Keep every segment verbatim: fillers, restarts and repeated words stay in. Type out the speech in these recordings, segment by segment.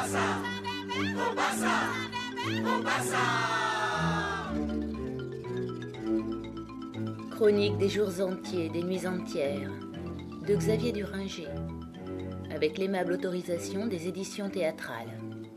Mombasa, Mombasa, Mombasa. Chronique des jours entiers, des nuits entières, de Xavier Duringer, avec l'aimable autorisation des éditions théâtrales.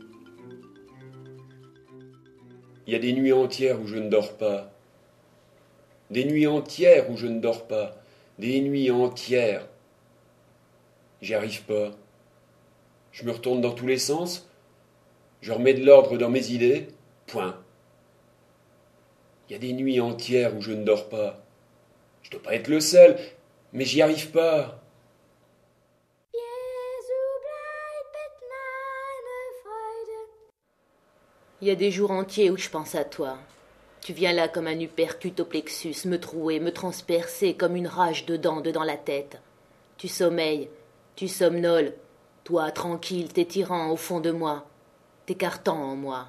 Il y a des nuits entières où je ne dors pas. Des nuits entières où je ne dors pas. Des nuits entières. J'y arrive pas. Je me retourne dans tous les sens. Je remets de l'ordre dans mes idées. Point. Il y a des nuits entières où je ne dors pas. Je dois pas être le seul, mais j'y arrive pas. Il y a des jours entiers où je pense à toi. Tu viens là comme un uppercut au plexus, me trouer, me transpercer comme une rage de dents dedans la tête. Tu sommeilles, tu somnoles, toi tranquille, t'étirant au fond de moi, t'écartant en moi.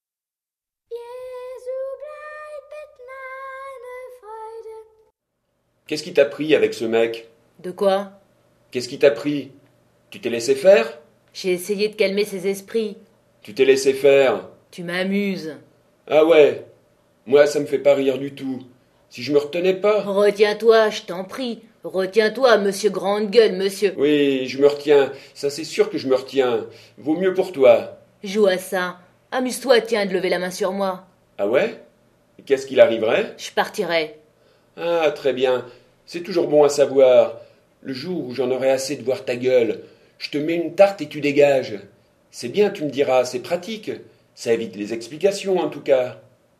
Qu'est-ce qui t'a pris avec ce mec? De quoi? Qu'est-ce qui t'a pris? Tu t'es laissé faire? J'ai essayé de calmer ses esprits. Tu t'es laissé faire? Tu m'amuses. Ah ouais. Moi, ça me fait pas rire du tout. Si je me retenais pas... Retiens-toi, je t'en prie. Retiens-toi, monsieur Grande Gueule, monsieur... Oui, je me retiens. Ça, c'est sûr que je me retiens. Vaut mieux pour toi. Joue à ça. Amuse-toi, tiens, de lever la main sur moi. Ah ouais? Et qu'est-ce qu'il arriverait? Je partirai. Ah, très bien. C'est toujours bon à savoir. Le jour où j'en aurai assez de voir ta gueule, je te mets une tarte et tu dégages. C'est bien, tu me diras, c'est pratique. Ça évite les explications, en tout cas.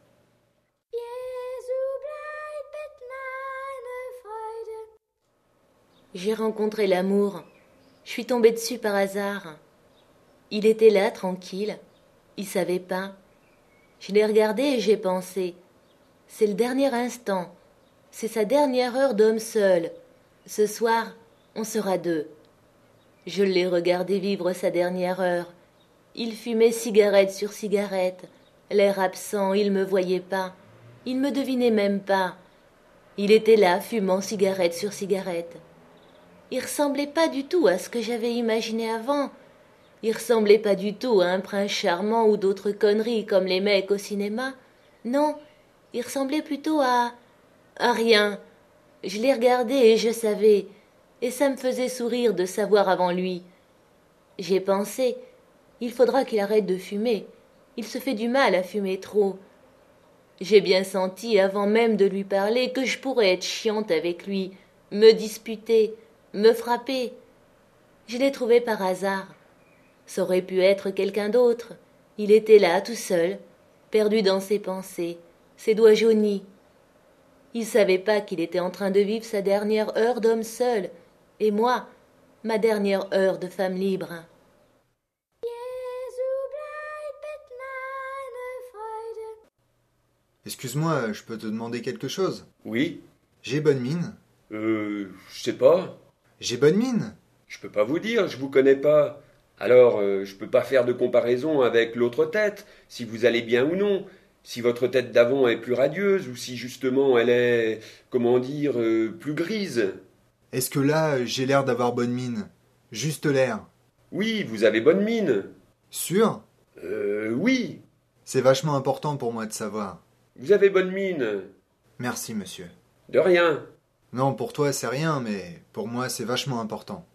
J'ai rencontré l'amour. Je suis tombée dessus par hasard. Il était là, tranquille. Il savait pas. Je l'ai regardé et j'ai pensé. C'est le dernier instant. C'est sa dernière heure d'homme seul. Ce soir, on sera deux. Je l'ai regardé vivre sa dernière heure. Il fumait cigarette sur cigarette. L'air absent, il me voyait pas. Il me devinait même pas. Il était là, fumant cigarette sur cigarette. Il ressemblait pas du tout à ce que j'avais imaginé avant. Il ressemblait pas du tout à un prince charmant ou d'autres conneries comme les mecs au cinéma. Non, il ressemblait plutôt à... à rien. Je l'ai regardé et je savais. Et ça me faisait sourire de savoir avant lui. J'ai pensé, il faudra qu'il arrête de fumer. Il se fait du mal à fumer trop. J'ai bien senti, avant même de lui parler, que je pourrais être chiante avec lui, me disputer, me frapper. Je l'ai trouvé par hasard. Ça aurait pu être quelqu'un d'autre. Il était là, tout seul, perdu dans ses pensées, ses doigts jaunis. Il savait pas qu'il était en train de vivre sa dernière heure d'homme seul, et moi, ma dernière heure de femme libre. Excuse-moi, je peux te demander quelque chose? Oui? J'ai bonne mine? Euh, je sais pas. J'ai bonne mine? Je peux pas vous dire, je vous connais pas. Alors, euh, je peux pas faire de comparaison avec l'autre tête, si vous allez bien ou non. Si votre tête d'avant est plus radieuse, ou si justement elle est, comment dire, euh, plus grise. Est-ce que là, j'ai l'air d'avoir bonne mine? Juste l'air? Oui, vous avez bonne mine. Sûr? Euh, oui. C'est vachement important pour moi de savoir. Vous avez bonne mine. Merci, monsieur. De rien. Non, pour toi, c'est rien, mais pour moi, c'est vachement important.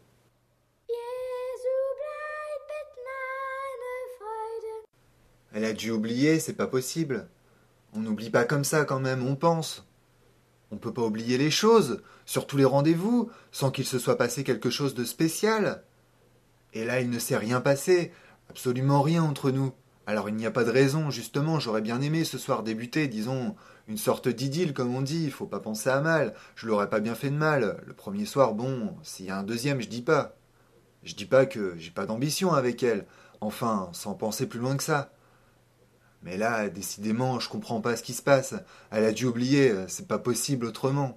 Elle a dû oublier, c'est pas possible. On n'oublie pas comme ça quand même, on pense. On peut pas oublier les choses, surtout les rendez-vous, sans qu'il se soit passé quelque chose de spécial. Et là, il ne s'est rien passé, absolument rien entre nous. Alors il n'y a pas de raison, justement, j'aurais bien aimé ce soir débuter, disons, une sorte d'idylle comme on dit, il faut pas penser à mal, je l'aurais pas bien fait de mal. Le premier soir, bon, s'il y a un deuxième, je dis pas. Je dis pas que j'ai pas d'ambition avec elle, enfin, sans penser plus loin que ça. Mais là, décidément, je comprends pas ce qui se passe. Elle a dû oublier, c'est pas possible autrement.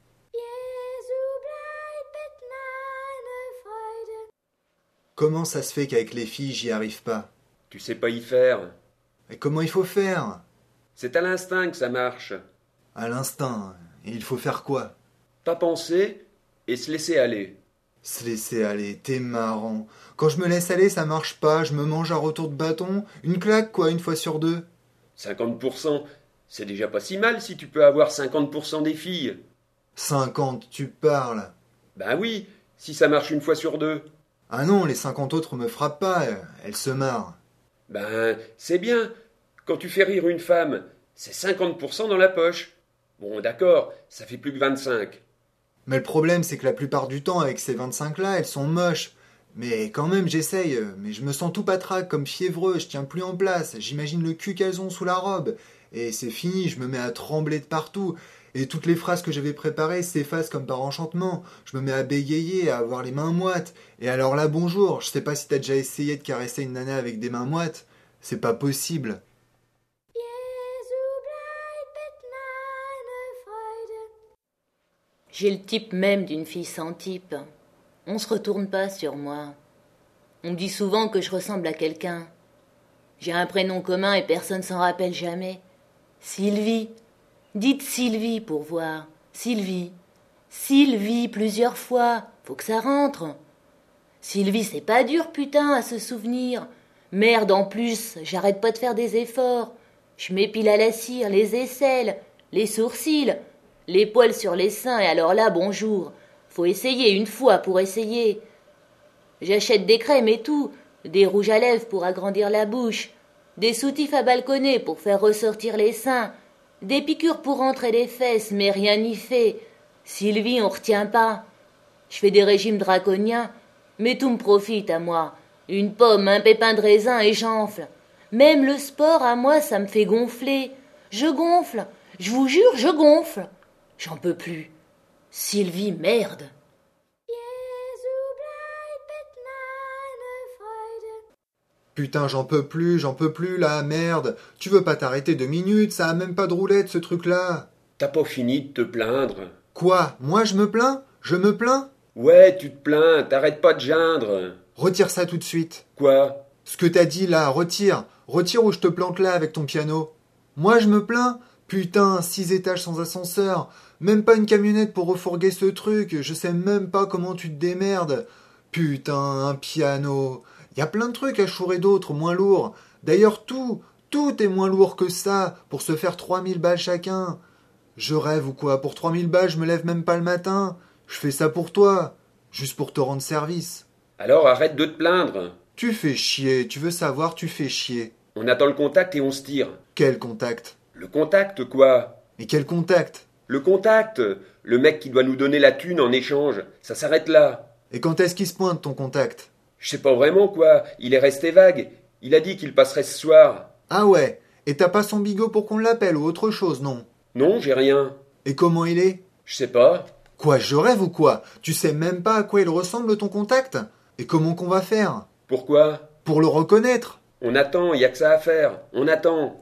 Comment ça se fait qu'avec les filles, j'y arrive pas? Tu sais pas y faire. Et comment il faut faire? C'est à l'instinct que ça marche. À l'instinct. Et il faut faire quoi? Pas penser et se laisser aller. Se laisser aller, t'es marrant. Quand je me laisse aller, ça marche pas, je me mange un retour de bâton, une claque quoi, une fois sur deux. cinquante pour cent, c'est déjà pas si mal si tu peux avoir cinquante pour cent des filles. cinquante, tu parles. Ben oui, si ça marche une fois sur deux. Ah non, les cinquante autres me frappent pas, elles se marrent. Ben, c'est bien. Quand tu fais rire une femme, c'est cinquante pour cent dans la poche. Bon, d'accord, ça fait plus que vingt-cinq. Mais le problème, c'est que la plupart du temps, avec ces vingt-cinq-là, elles sont moches. Mais quand même, j'essaye. Mais je me sens tout patraque, comme fiévreux, je tiens plus en place. J'imagine le cul qu'elles ont sous la robe. Et c'est fini, je me mets à trembler de partout. Et toutes les phrases que j'avais préparées s'effacent comme par enchantement. Je me mets à bégayer, à avoir les mains moites. Et alors là, bonjour, je sais pas si t'as déjà essayé de caresser une nana avec des mains moites. C'est pas possible. J'ai le type même d'une fille sans type. On se retourne pas sur moi. On me dit souvent que je ressemble à quelqu'un. J'ai un prénom commun et personne s'en rappelle jamais. Sylvie. Dites Sylvie pour voir. Sylvie. Sylvie plusieurs fois. Faut que ça rentre. Sylvie, c'est pas dur, putain, à se souvenir. Merde, en plus, j'arrête pas de faire des efforts. Je m'épile à la cire, les aisselles, les sourcils, les poils sur les seins, et alors là, bonjour. Faut essayer une fois pour essayer. J'achète des crèmes et tout, des rouges à lèvres pour agrandir la bouche, des soutifs à balconner pour faire ressortir les seins, des piqûres pour rentrer les fesses, mais rien n'y fait. Sylvie, on retient pas. Je fais des régimes draconiens, mais tout me profite à moi. Une pomme, un pépin de raisin et j'enfle. Même le sport, à moi, ça me fait gonfler. Je gonfle. Je vous jure, je gonfle. J'en peux plus. Sylvie, merde. Putain, j'en peux plus, j'en peux plus, là, merde. Tu veux pas t'arrêter deux minutes, ça a même pas de roulette, ce truc-là. T'as pas fini de te plaindre. Quoi? Moi, je me plains? Je me plains? Ouais, tu te plains, t'arrêtes pas de geindre. Retire ça tout de suite. Quoi? Ce que t'as dit, là, retire. Retire ou je te plante là avec ton piano. Moi, je me plains? Putain, six étages sans ascenseur. Même pas une camionnette pour refourguer ce truc. Je sais même pas comment tu te démerdes. Putain, un piano. Y a plein de trucs à chourer d'autres, moins lourds. D'ailleurs, tout, tout est moins lourd que ça, pour se faire trois mille balles chacun. Je rêve ou quoi? Pour trois mille balles, je me lève même pas le matin. Je fais ça pour toi, juste pour te rendre service. Alors arrête de te plaindre. Tu fais chier, tu veux savoir, tu fais chier. On attend le contact et on se tire. Quel contact? Le contact, quoi? Mais quel contact? Le contact, le mec qui doit nous donner la thune en échange, ça s'arrête là. Et quand est-ce qu'il se pointe, ton contact? Je sais pas vraiment, quoi, il est resté vague. Il a dit qu'il passerait ce soir. Ah ouais, et t'as pas son bigot pour qu'on l'appelle ou autre chose, non? Non, j'ai rien. Et comment il est? Je sais pas. Quoi, je rêve ou quoi? Tu sais même pas à quoi il ressemble, ton contact? Et comment qu'on va faire? Pourquoi? Pour le reconnaître? On attend, y a que ça à faire. On attend.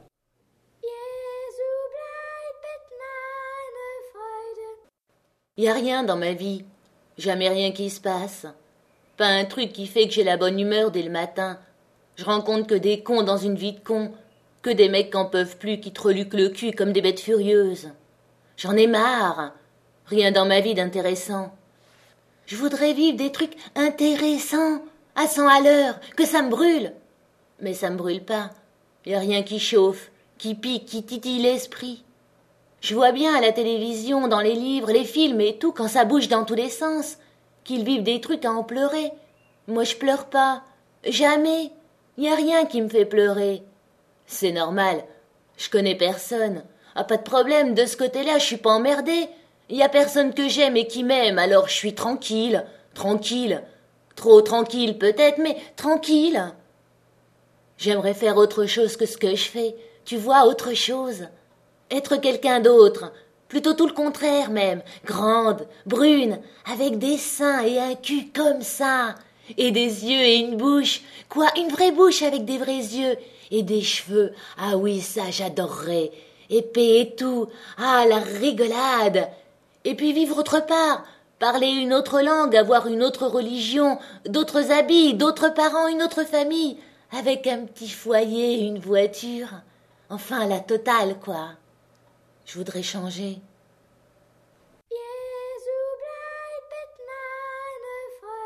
Y a rien dans ma vie. Jamais rien qui se passe. Pas un truc qui fait que j'ai la bonne humeur dès le matin. Je rencontre que des cons dans une vie de cons. Que des mecs qu'en peuvent plus, qui te reluquent le cul comme des bêtes furieuses. J'en ai marre. Rien dans ma vie d'intéressant. Je voudrais vivre des trucs intéressants, à cent à l'heure, que ça me brûle. Mais ça me brûle pas. Y a rien qui chauffe, qui pique, qui titille l'esprit. Je vois bien à la télévision, dans les livres, les films et tout, quand ça bouge dans tous les sens, qu'ils vivent des trucs à en pleurer. Moi, je pleure pas. Jamais. Y a rien qui me fait pleurer. C'est normal. Je connais personne. Ah, pas de problème, de ce côté-là, je suis pas emmerdée. Y a personne que j'aime et qui m'aime, alors je suis tranquille. Tranquille. Trop tranquille peut-être, mais tranquille. J'aimerais faire autre chose que ce que je fais. Tu vois, autre chose. Être quelqu'un d'autre. Plutôt tout le contraire même. Grande, brune, avec des seins et un cul comme ça. Et des yeux et une bouche. Quoi, une vraie bouche avec des vrais yeux. Et des cheveux. Ah oui, ça j'adorerais. Épais et tout. Ah, la rigolade. Et puis vivre autre part. Parler une autre langue, avoir une autre religion, d'autres habits, d'autres parents, une autre famille. Avec un petit foyer, une voiture. Enfin, la totale, quoi. Je voudrais changer.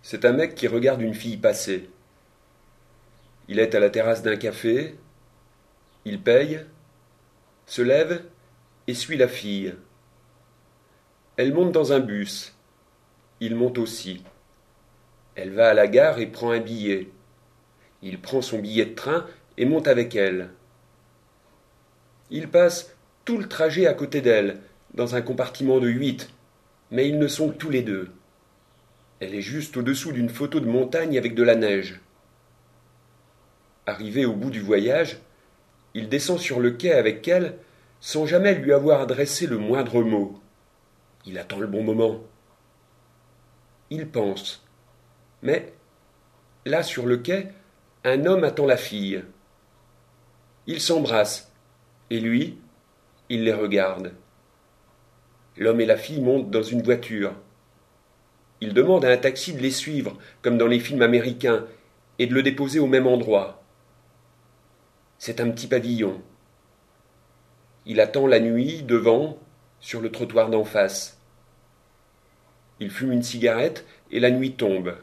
C'est un mec qui regarde une fille passer. Il est à la terrasse d'un café, il paye, se lève et suit la fille. Elle monte dans un bus. Il monte aussi. Elle va à la gare et prend un billet. Il prend son billet de train et monte avec elle. Il passe tout le trajet à côté d'elle, dans un compartiment de huit, mais ils ne sont que tous les deux. Elle est juste au-dessous d'une photo de montagne avec de la neige. Arrivé au bout du voyage, il descend sur le quai avec elle sans jamais lui avoir adressé le moindre mot. Il attend le bon moment. Il pense. Mais, là sur le quai, un homme attend la fille. Ils s'embrassent, et lui, il les regarde. L'homme et la fille montent dans une voiture. Il demande à un taxi de les suivre, comme dans les films américains, et de le déposer au même endroit. C'est un petit pavillon. Il attend la nuit, devant, sur le trottoir d'en face. Il fume une cigarette et la nuit tombe.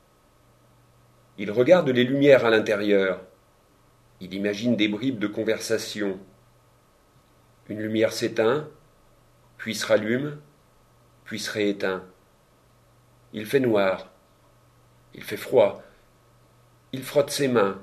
Il regarde les lumières à l'intérieur. Il imagine des bribes de conversation. Une lumière s'éteint, puis se rallume, puis se rééteint. Il fait noir. Il fait froid. Il frotte ses mains.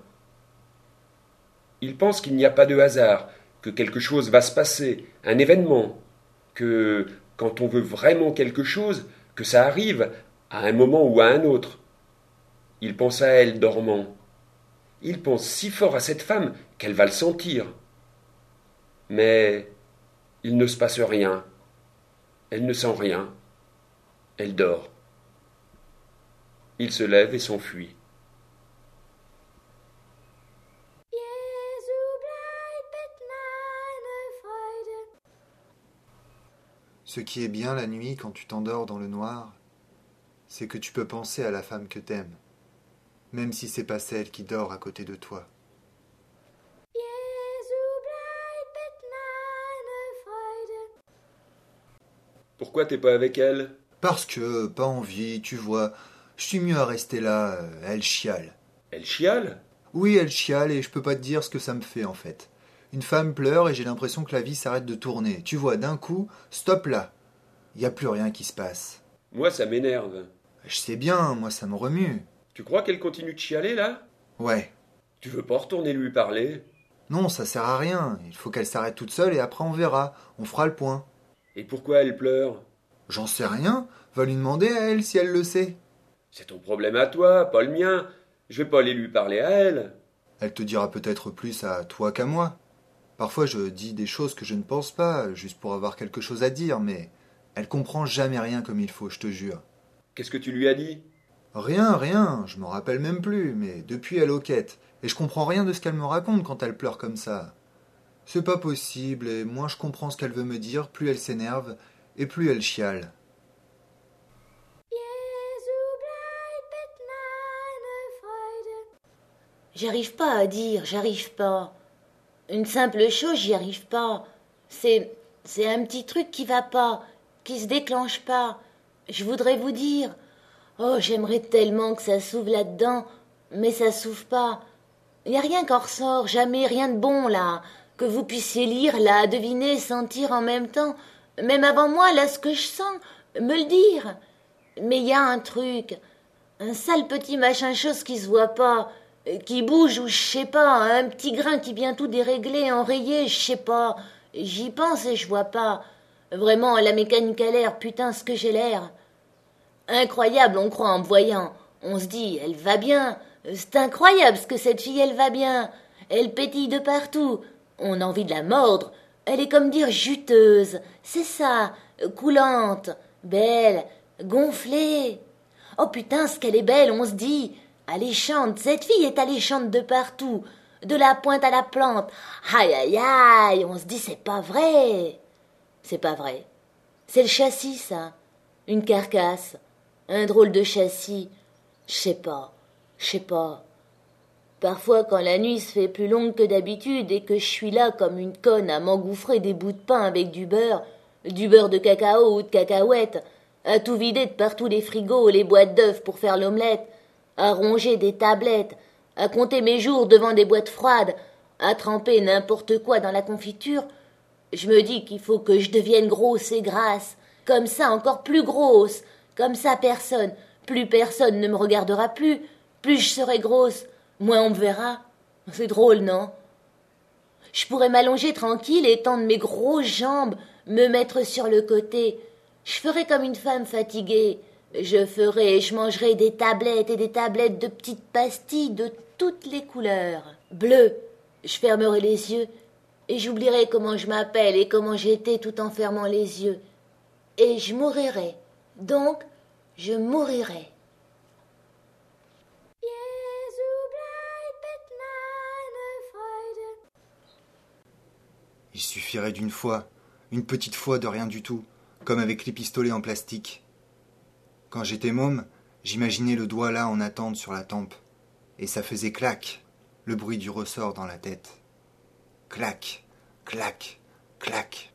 Il pense qu'il n'y a pas de hasard, que quelque chose va se passer, un événement, que, quand on veut vraiment quelque chose, que ça arrive, à un moment ou à un autre. Il pense à elle dormant. Il pense si fort à cette femme qu'elle va le sentir. Mais il ne se passe rien. Elle ne sent rien. Elle dort. Il se lève et s'enfuit. Ce qui est bien la nuit quand tu t'endors dans le noir, c'est que tu peux penser à la femme que t'aimes, même si c'est pas celle qui dort à côté de toi. Pourquoi t'es pas avec elle? Parce que, pas envie, tu vois, je suis mieux à rester là, euh, elle chiale. Elle chiale? Oui, elle chiale et je peux pas te dire ce que ça me fait en fait. Une femme pleure et j'ai l'impression que la vie s'arrête de tourner. Tu vois, d'un coup, stop là. Il n'y a plus rien qui se passe. Moi, ça m'énerve. Je sais bien, moi ça me remue. Tu crois qu'elle continue de chialer, là? Ouais. Tu veux pas retourner lui parler? Non, ça sert à rien. Il faut qu'elle s'arrête toute seule et après on verra. On fera le point. Et pourquoi elle pleure? J'en sais rien. Va lui demander à elle si elle le sait. C'est ton problème à toi, pas le mien. Je vais pas aller lui parler à elle. Elle te dira peut-être plus à toi qu'à moi. Parfois je dis des choses que je ne pense pas, juste pour avoir quelque chose à dire, mais elle comprend jamais rien comme il faut, je te jure. Qu'est-ce que tu lui as dit? Rien, rien, je m'en rappelle même plus, mais depuis elle hoquette, et je comprends rien de ce qu'elle me raconte quand elle pleure comme ça. C'est pas possible, et moins je comprends ce qu'elle veut me dire, plus elle s'énerve, et plus elle chiale. J'arrive pas à dire, j'arrive pas. Une simple chose, j'y arrive pas. C'est, c'est un petit truc qui va pas, qui se déclenche pas. Je voudrais vous dire, oh, j'aimerais tellement que ça s'ouvre là-dedans, mais ça s'ouvre pas. Y a rien qu'en ressort, jamais rien de bon là, que vous puissiez lire là, deviner, sentir en même temps, même avant moi là, ce que je sens, me le dire. Mais y a un truc, un sale petit machin chose qui se voit pas, qui bouge ou je sais pas, un petit grain qui vient tout dérégler, enrayer, je sais pas. J'y pense et je vois pas. Vraiment, la mécanique a l'air, putain, ce que j'ai l'air. Incroyable, on croit en me voyant. On se dit, elle va bien. C'est incroyable ce que cette fille, elle va bien. Elle pétille de partout. On a envie de la mordre. Elle est comme dire juteuse. C'est ça, coulante, belle, gonflée. Oh putain, ce qu'elle est belle, on se dit. Alléchante, cette fille est alléchante de partout, de la pointe à la plante. Aïe, aïe, aïe, on se dit c'est pas vrai. C'est pas vrai. C'est le châssis, ça. Une carcasse. Un drôle de châssis. Je sais pas, je sais pas. Parfois, quand la nuit se fait plus longue que d'habitude et que je suis là comme une conne à m'engouffrer des bouts de pain avec du beurre, du beurre de cacao ou de cacahuète, à tout vider de partout les frigos, les boîtes d'œufs pour faire l'omelette, à ronger des tablettes, à compter mes jours devant des boîtes froides, à tremper n'importe quoi dans la confiture, je me dis qu'il faut que je devienne grosse et grasse, comme ça encore plus grosse, comme ça personne, plus personne ne me regardera plus, plus je serai grosse, moins on me verra. C'est drôle, non? Je pourrais m'allonger tranquille et tendre mes grosses jambes, me mettre sur le côté. Je ferais comme une femme fatiguée. Je ferais, je mangerais des tablettes et des tablettes de petites pastilles de toutes les couleurs. Bleu, je fermerai les yeux et j'oublierai comment je m'appelle et comment j'étais tout en fermant les yeux. Et je mourirai. Donc, je mourirai. Il suffirait d'une fois, une petite fois de rien du tout, comme avec les pistolets en plastique. Quand j'étais môme, j'imaginais le doigt là en attente sur la tempe, et ça faisait clac, le bruit du ressort dans la tête. Clac, clac, clac.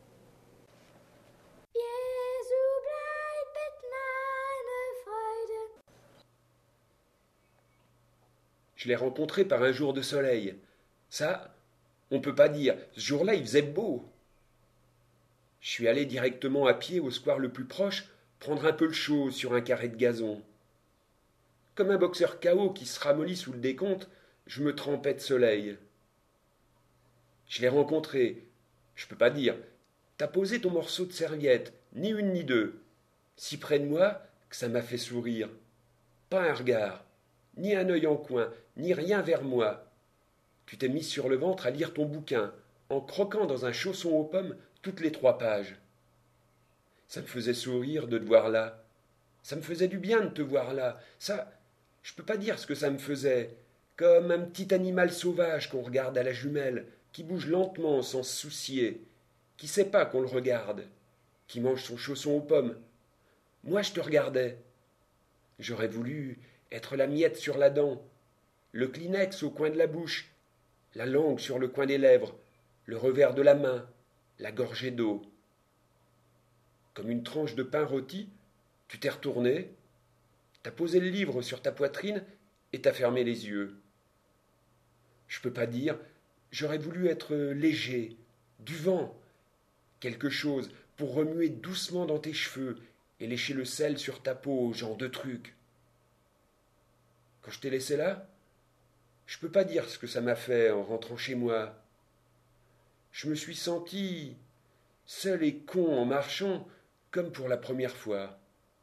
Je l'ai rencontré par un jour de soleil. Ça, on peut pas dire. Ce jour-là, il faisait beau. Je suis allé directement à pied au square le plus proche, prendre un peu le chaud sur un carré de gazon. Comme un boxeur K O qui se ramollit sous le décompte, je me trempais de soleil. Je l'ai rencontré. Je peux pas dire. T'as posé ton morceau de serviette, ni une ni deux. Si près de moi que ça m'a fait sourire. Pas un regard, ni un œil en coin, ni rien vers moi. Tu t'es mis sur le ventre à lire ton bouquin, en croquant dans un chausson aux pommes toutes les trois pages. Ça me faisait sourire de te voir là. Ça me faisait du bien de te voir là. Ça, je peux pas dire ce que ça me faisait. Comme un petit animal sauvage qu'on regarde à la jumelle, qui bouge lentement sans se soucier, qui sait pas qu'on le regarde, qui mange son chausson aux pommes. Moi, je te regardais. J'aurais voulu être la miette sur la dent, le Kleenex au coin de la bouche, la langue sur le coin des lèvres, le revers de la main, la gorgée d'eau. Comme une tranche de pain rôti, tu t'es retourné, t'as posé le livre sur ta poitrine et t'as fermé les yeux. Je peux pas dire, j'aurais voulu être léger, du vent, quelque chose pour remuer doucement dans tes cheveux et lécher le sel sur ta peau, genre de truc. Quand je t'ai laissé là, je peux pas dire ce que ça m'a fait en rentrant chez moi. Je me suis senti seul et con en marchant, comme pour la première fois.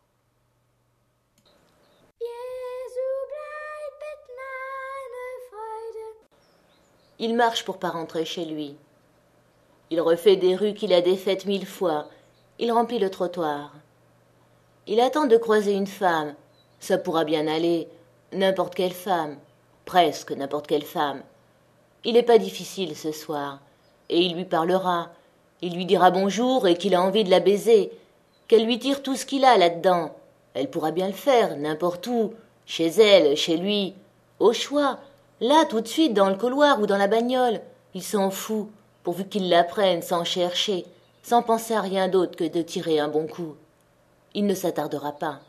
Il marche pour pas rentrer chez lui. Il refait des rues qu'il a défaites mille fois. Il remplit le trottoir. Il attend de croiser une femme. Ça pourra bien aller. N'importe quelle femme. Presque n'importe quelle femme. Il n'est pas difficile ce soir. Et il lui parlera. Il lui dira bonjour et qu'il a envie de la baiser. Qu'elle lui tire tout ce qu'il a là-dedans. Elle pourra bien le faire, n'importe où. Chez elle, chez lui. Au choix. Là, tout de suite, dans le couloir ou dans la bagnole. Il s'en fout, pourvu qu'il la prenne sans chercher, sans penser à rien d'autre que de tirer un bon coup. Il ne s'attardera pas.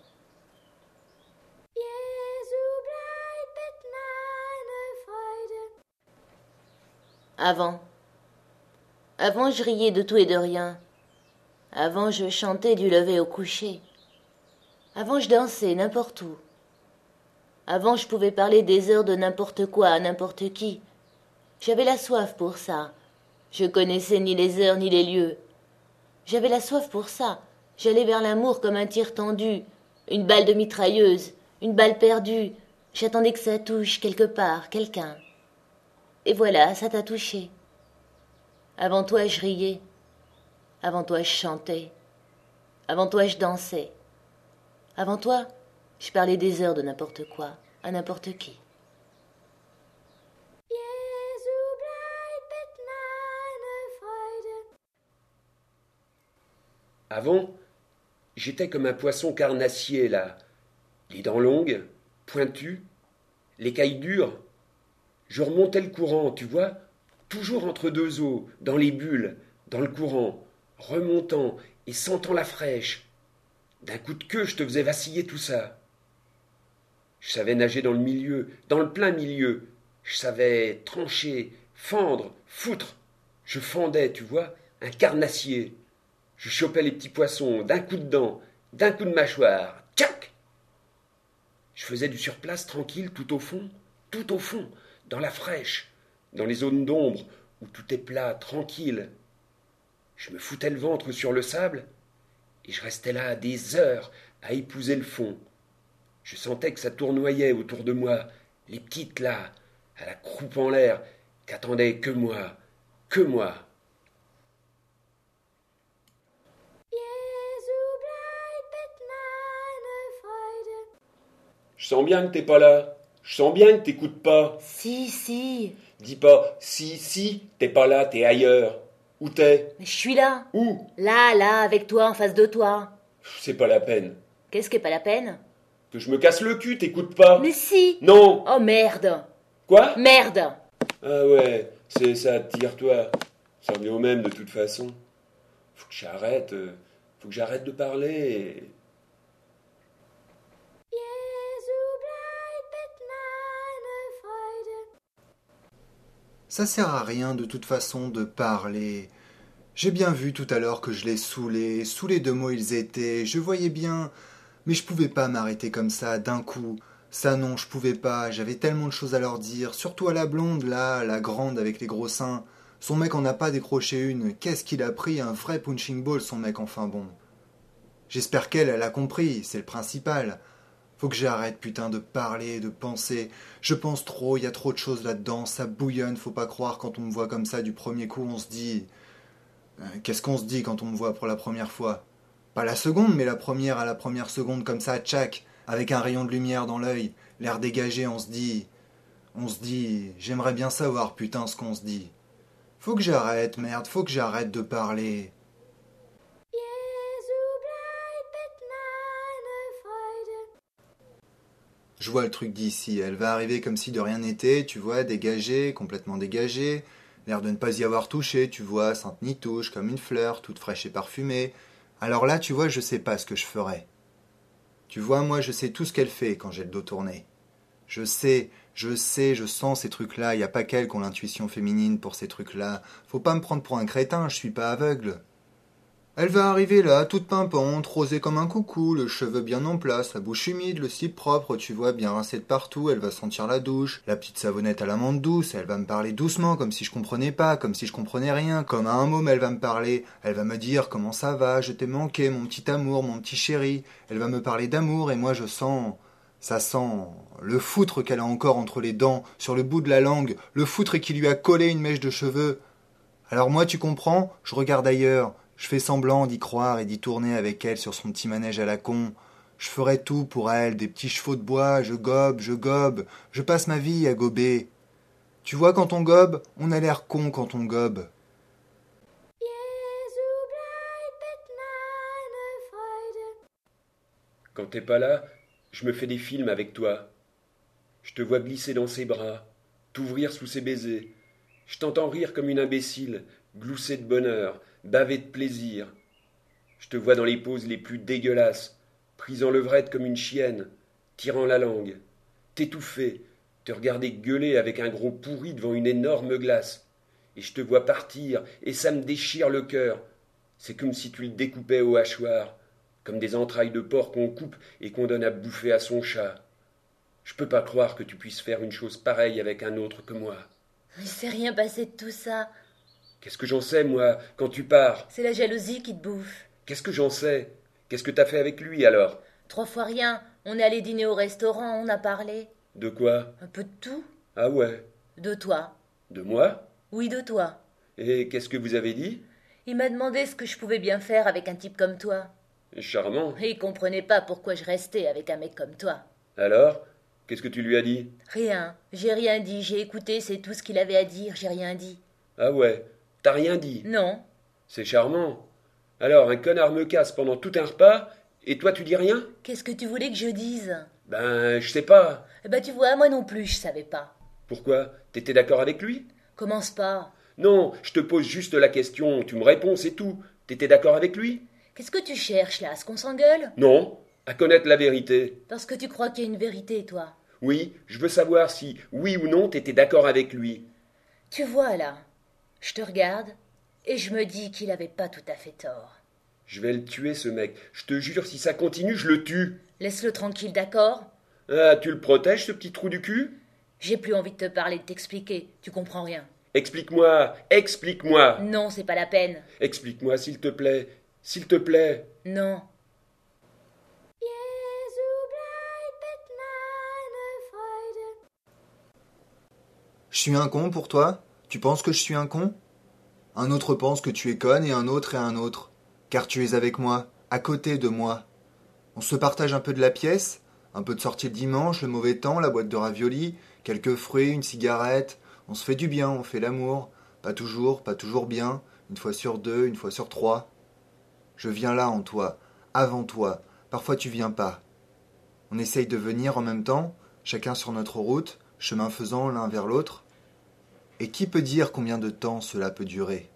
Avant. Avant, je riais de tout et de rien. Avant, je chantais du lever au coucher. Avant, je dansais n'importe où. Avant, je pouvais parler des heures de n'importe quoi à n'importe qui. J'avais la soif pour ça. Je connaissais ni les heures ni les lieux. J'avais la soif pour ça. J'allais vers l'amour comme un tir tendu, une balle de mitrailleuse, une balle perdue. J'attendais que ça touche quelque part, quelqu'un. Et voilà, ça t'a touché. Avant toi, je riais. Avant toi, je chantais. Avant toi, je dansais. Avant toi, je parlais des heures de n'importe quoi, à n'importe qui. Avant, j'étais comme un poisson carnassier, là. Les dents longues, pointues, l'écaille dure. Je remontais le courant, tu vois, toujours entre deux eaux, dans les bulles, dans le courant, remontant et sentant la fraîche. D'un coup de queue, je te faisais vaciller tout ça. Je savais nager dans le milieu, dans le plein milieu. Je savais trancher, fendre, foutre. Je fendais, tu vois, un carnassier. Je chopais les petits poissons d'un coup de dent, d'un coup de mâchoire. Tchac! Je faisais du surplace tranquille tout au fond, tout au fond, dans la fraîche, dans les zones d'ombre où tout est plat, tranquille. Je me foutais le ventre sur le sable et je restais là des heures à épouser le fond. Je sentais que ça tournoyait autour de moi, les petites là, à la croupe en l'air, qu'attendaient que moi, que moi. Je sens bien que t'es pas là. Je sens bien que t'écoutes pas. Si, si. Dis pas si, si, t'es pas là, t'es ailleurs. Où t'es? Mais je suis là. Où? Là, là, avec toi, en face de toi. C'est pas la peine. Qu'est-ce qui est pas la peine? Que je me casse le cul, t'écoutes pas? Mais si. Non. Oh merde. Quoi? Merde. Ah ouais, c'est ça, tire-toi. Ça revient au même de toute façon. Faut que j'arrête, euh, faut que j'arrête de parler. et- Ça sert à rien de toute façon de parler. J'ai bien vu tout à l'heure que je les saoulais, saoulés de mots ils étaient, je voyais bien, mais je pouvais pas m'arrêter comme ça d'un coup. Ça non, je pouvais pas, j'avais tellement de choses à leur dire, surtout à la blonde là, la grande avec les gros seins. Son mec en a pas décroché une, qu'est-ce qu'il a pris, un vrai punching ball son mec enfin bon. J'espère qu'elle, elle a compris, c'est le principal. Faut que j'arrête, putain, de parler, de penser. Je pense trop, il y a trop de choses là-dedans, ça bouillonne, faut pas croire quand on me voit comme ça du premier coup, on se dit... Euh, Qu'est-ce qu'on se dit quand on me voit pour la première fois? Pas la seconde, mais la première à la première seconde, comme ça, tchac, avec un rayon de lumière dans l'œil, l'air dégagé, on se dit... On se dit... J'aimerais bien savoir, putain, ce qu'on se dit. Faut que j'arrête, merde, faut que j'arrête de parler. Je vois le truc d'ici, elle va arriver comme si de rien n'était, tu vois, dégagée, complètement dégagée, l'air de ne pas y avoir touché, tu vois, sainte ni touche, comme une fleur, toute fraîche et parfumée. Alors là, tu vois, je sais pas ce que je ferais. Tu vois, moi, je sais tout ce qu'elle fait quand j'ai le dos tourné. Je sais, je sais, je sens ces trucs-là, y a pas qu'elle qui ont l'intuition féminine pour ces trucs-là. Faut pas me prendre pour un crétin, je suis pas aveugle. Elle va arriver là, toute pimpante, rosée comme un coucou, le cheveu bien en place, la bouche humide, le slip propre, tu vois, bien rincé de partout, elle va sentir la douche, la petite savonnette à la menthe douce, elle va me parler doucement, comme si je comprenais pas, comme si je comprenais rien, comme à un môme elle va me parler, elle va me dire comment ça va, je t'ai manqué, mon petit amour, mon petit chéri, elle va me parler d'amour, et moi je sens... Ça sent le foutre qu'elle a encore entre les dents, sur le bout de la langue, le foutre qui lui a collé une mèche de cheveux. Alors moi, tu comprends, je regarde ailleurs, je fais semblant d'y croire et d'y tourner avec elle sur son petit manège à la con. Je ferai tout pour elle, des petits chevaux de bois, je gobe, je gobe, je passe ma vie à gober. Tu vois, quand on gobe, on a l'air con quand on gobe. Quand t'es pas là, je me fais des films avec toi. Je te vois glisser dans ses bras, t'ouvrir sous ses baisers. Je t'entends rire comme une imbécile, glousser de bonheur, baver de plaisir. Je te vois dans les poses les plus dégueulasses, prise en levrette comme une chienne, tirant la langue, t'étouffer, te regarder gueuler avec un gros pourri devant une énorme glace. Et je te vois partir, et ça me déchire le cœur. C'est comme si tu le découpais au hachoir, comme des entrailles de porc qu'on coupe et qu'on donne à bouffer à son chat. Je peux pas croire que tu puisses faire une chose pareille avec un autre que moi. Il s'est rien passé de tout ça. Qu'est-ce que j'en sais, moi, quand tu pars? C'est la jalousie qui te bouffe. Qu'est-ce que j'en sais? Qu'est-ce que t'as fait avec lui, alors? Trois fois rien. On est allé dîner au restaurant, on a parlé. De quoi? Un peu de tout. Ah ouais. De toi. De moi? Oui, de toi. Et qu'est-ce que vous avez dit? Il m'a demandé ce que je pouvais bien faire avec un type comme toi. Charmant. Et il comprenait pas pourquoi je restais avec un mec comme toi. Alors? Qu'est-ce que tu lui as dit? Rien. J'ai rien dit. J'ai écouté, c'est tout ce qu'il avait à dire. J'ai rien dit. Ah ouais. T'as rien dit? Non. C'est charmant. Alors, un connard me casse pendant tout un repas, et toi tu dis rien? Qu'est-ce que tu voulais que je dise? Ben, je sais pas. Eh ben, tu vois, moi non plus, je savais pas. Pourquoi? T'étais d'accord avec lui? Commence pas. Non, je te pose juste la question, tu me réponds, c'est tout. T'étais d'accord avec lui? Qu'est-ce que tu cherches là? À ce qu'on s'engueule? Non, à connaître la vérité. Parce que tu crois qu'il y a une vérité, toi. Oui, je veux savoir si, oui ou non, t'étais d'accord avec lui. Tu vois là, je te regarde et je me dis qu'il avait pas tout à fait tort. Je vais le tuer, ce mec. Je te jure, si ça continue, je le tue. Laisse-le tranquille, d'accord? Ah, tu le protèges, ce petit trou du cul? J'ai plus envie de te parler, de t'expliquer. Tu comprends rien. Explique-moi, explique-moi. Non, c'est pas la peine. Explique-moi, s'il te plaît, s'il te plaît. Non. Je suis un con pour toi? Tu penses que je suis un con? Un autre pense que tu es conne et un autre et un autre. Car tu es avec moi, à côté de moi. On se partage un peu de la pièce, un peu de sortie le dimanche, le mauvais temps, la boîte de raviolis, quelques fruits, une cigarette. On se fait du bien, on fait l'amour. Pas toujours, pas toujours bien. Une fois sur deux, une fois sur trois. Je viens là en toi, avant toi. Parfois tu viens pas. On essaye de venir en même temps, chacun sur notre route, chemin faisant l'un vers l'autre. Et qui peut dire combien de temps cela peut durer?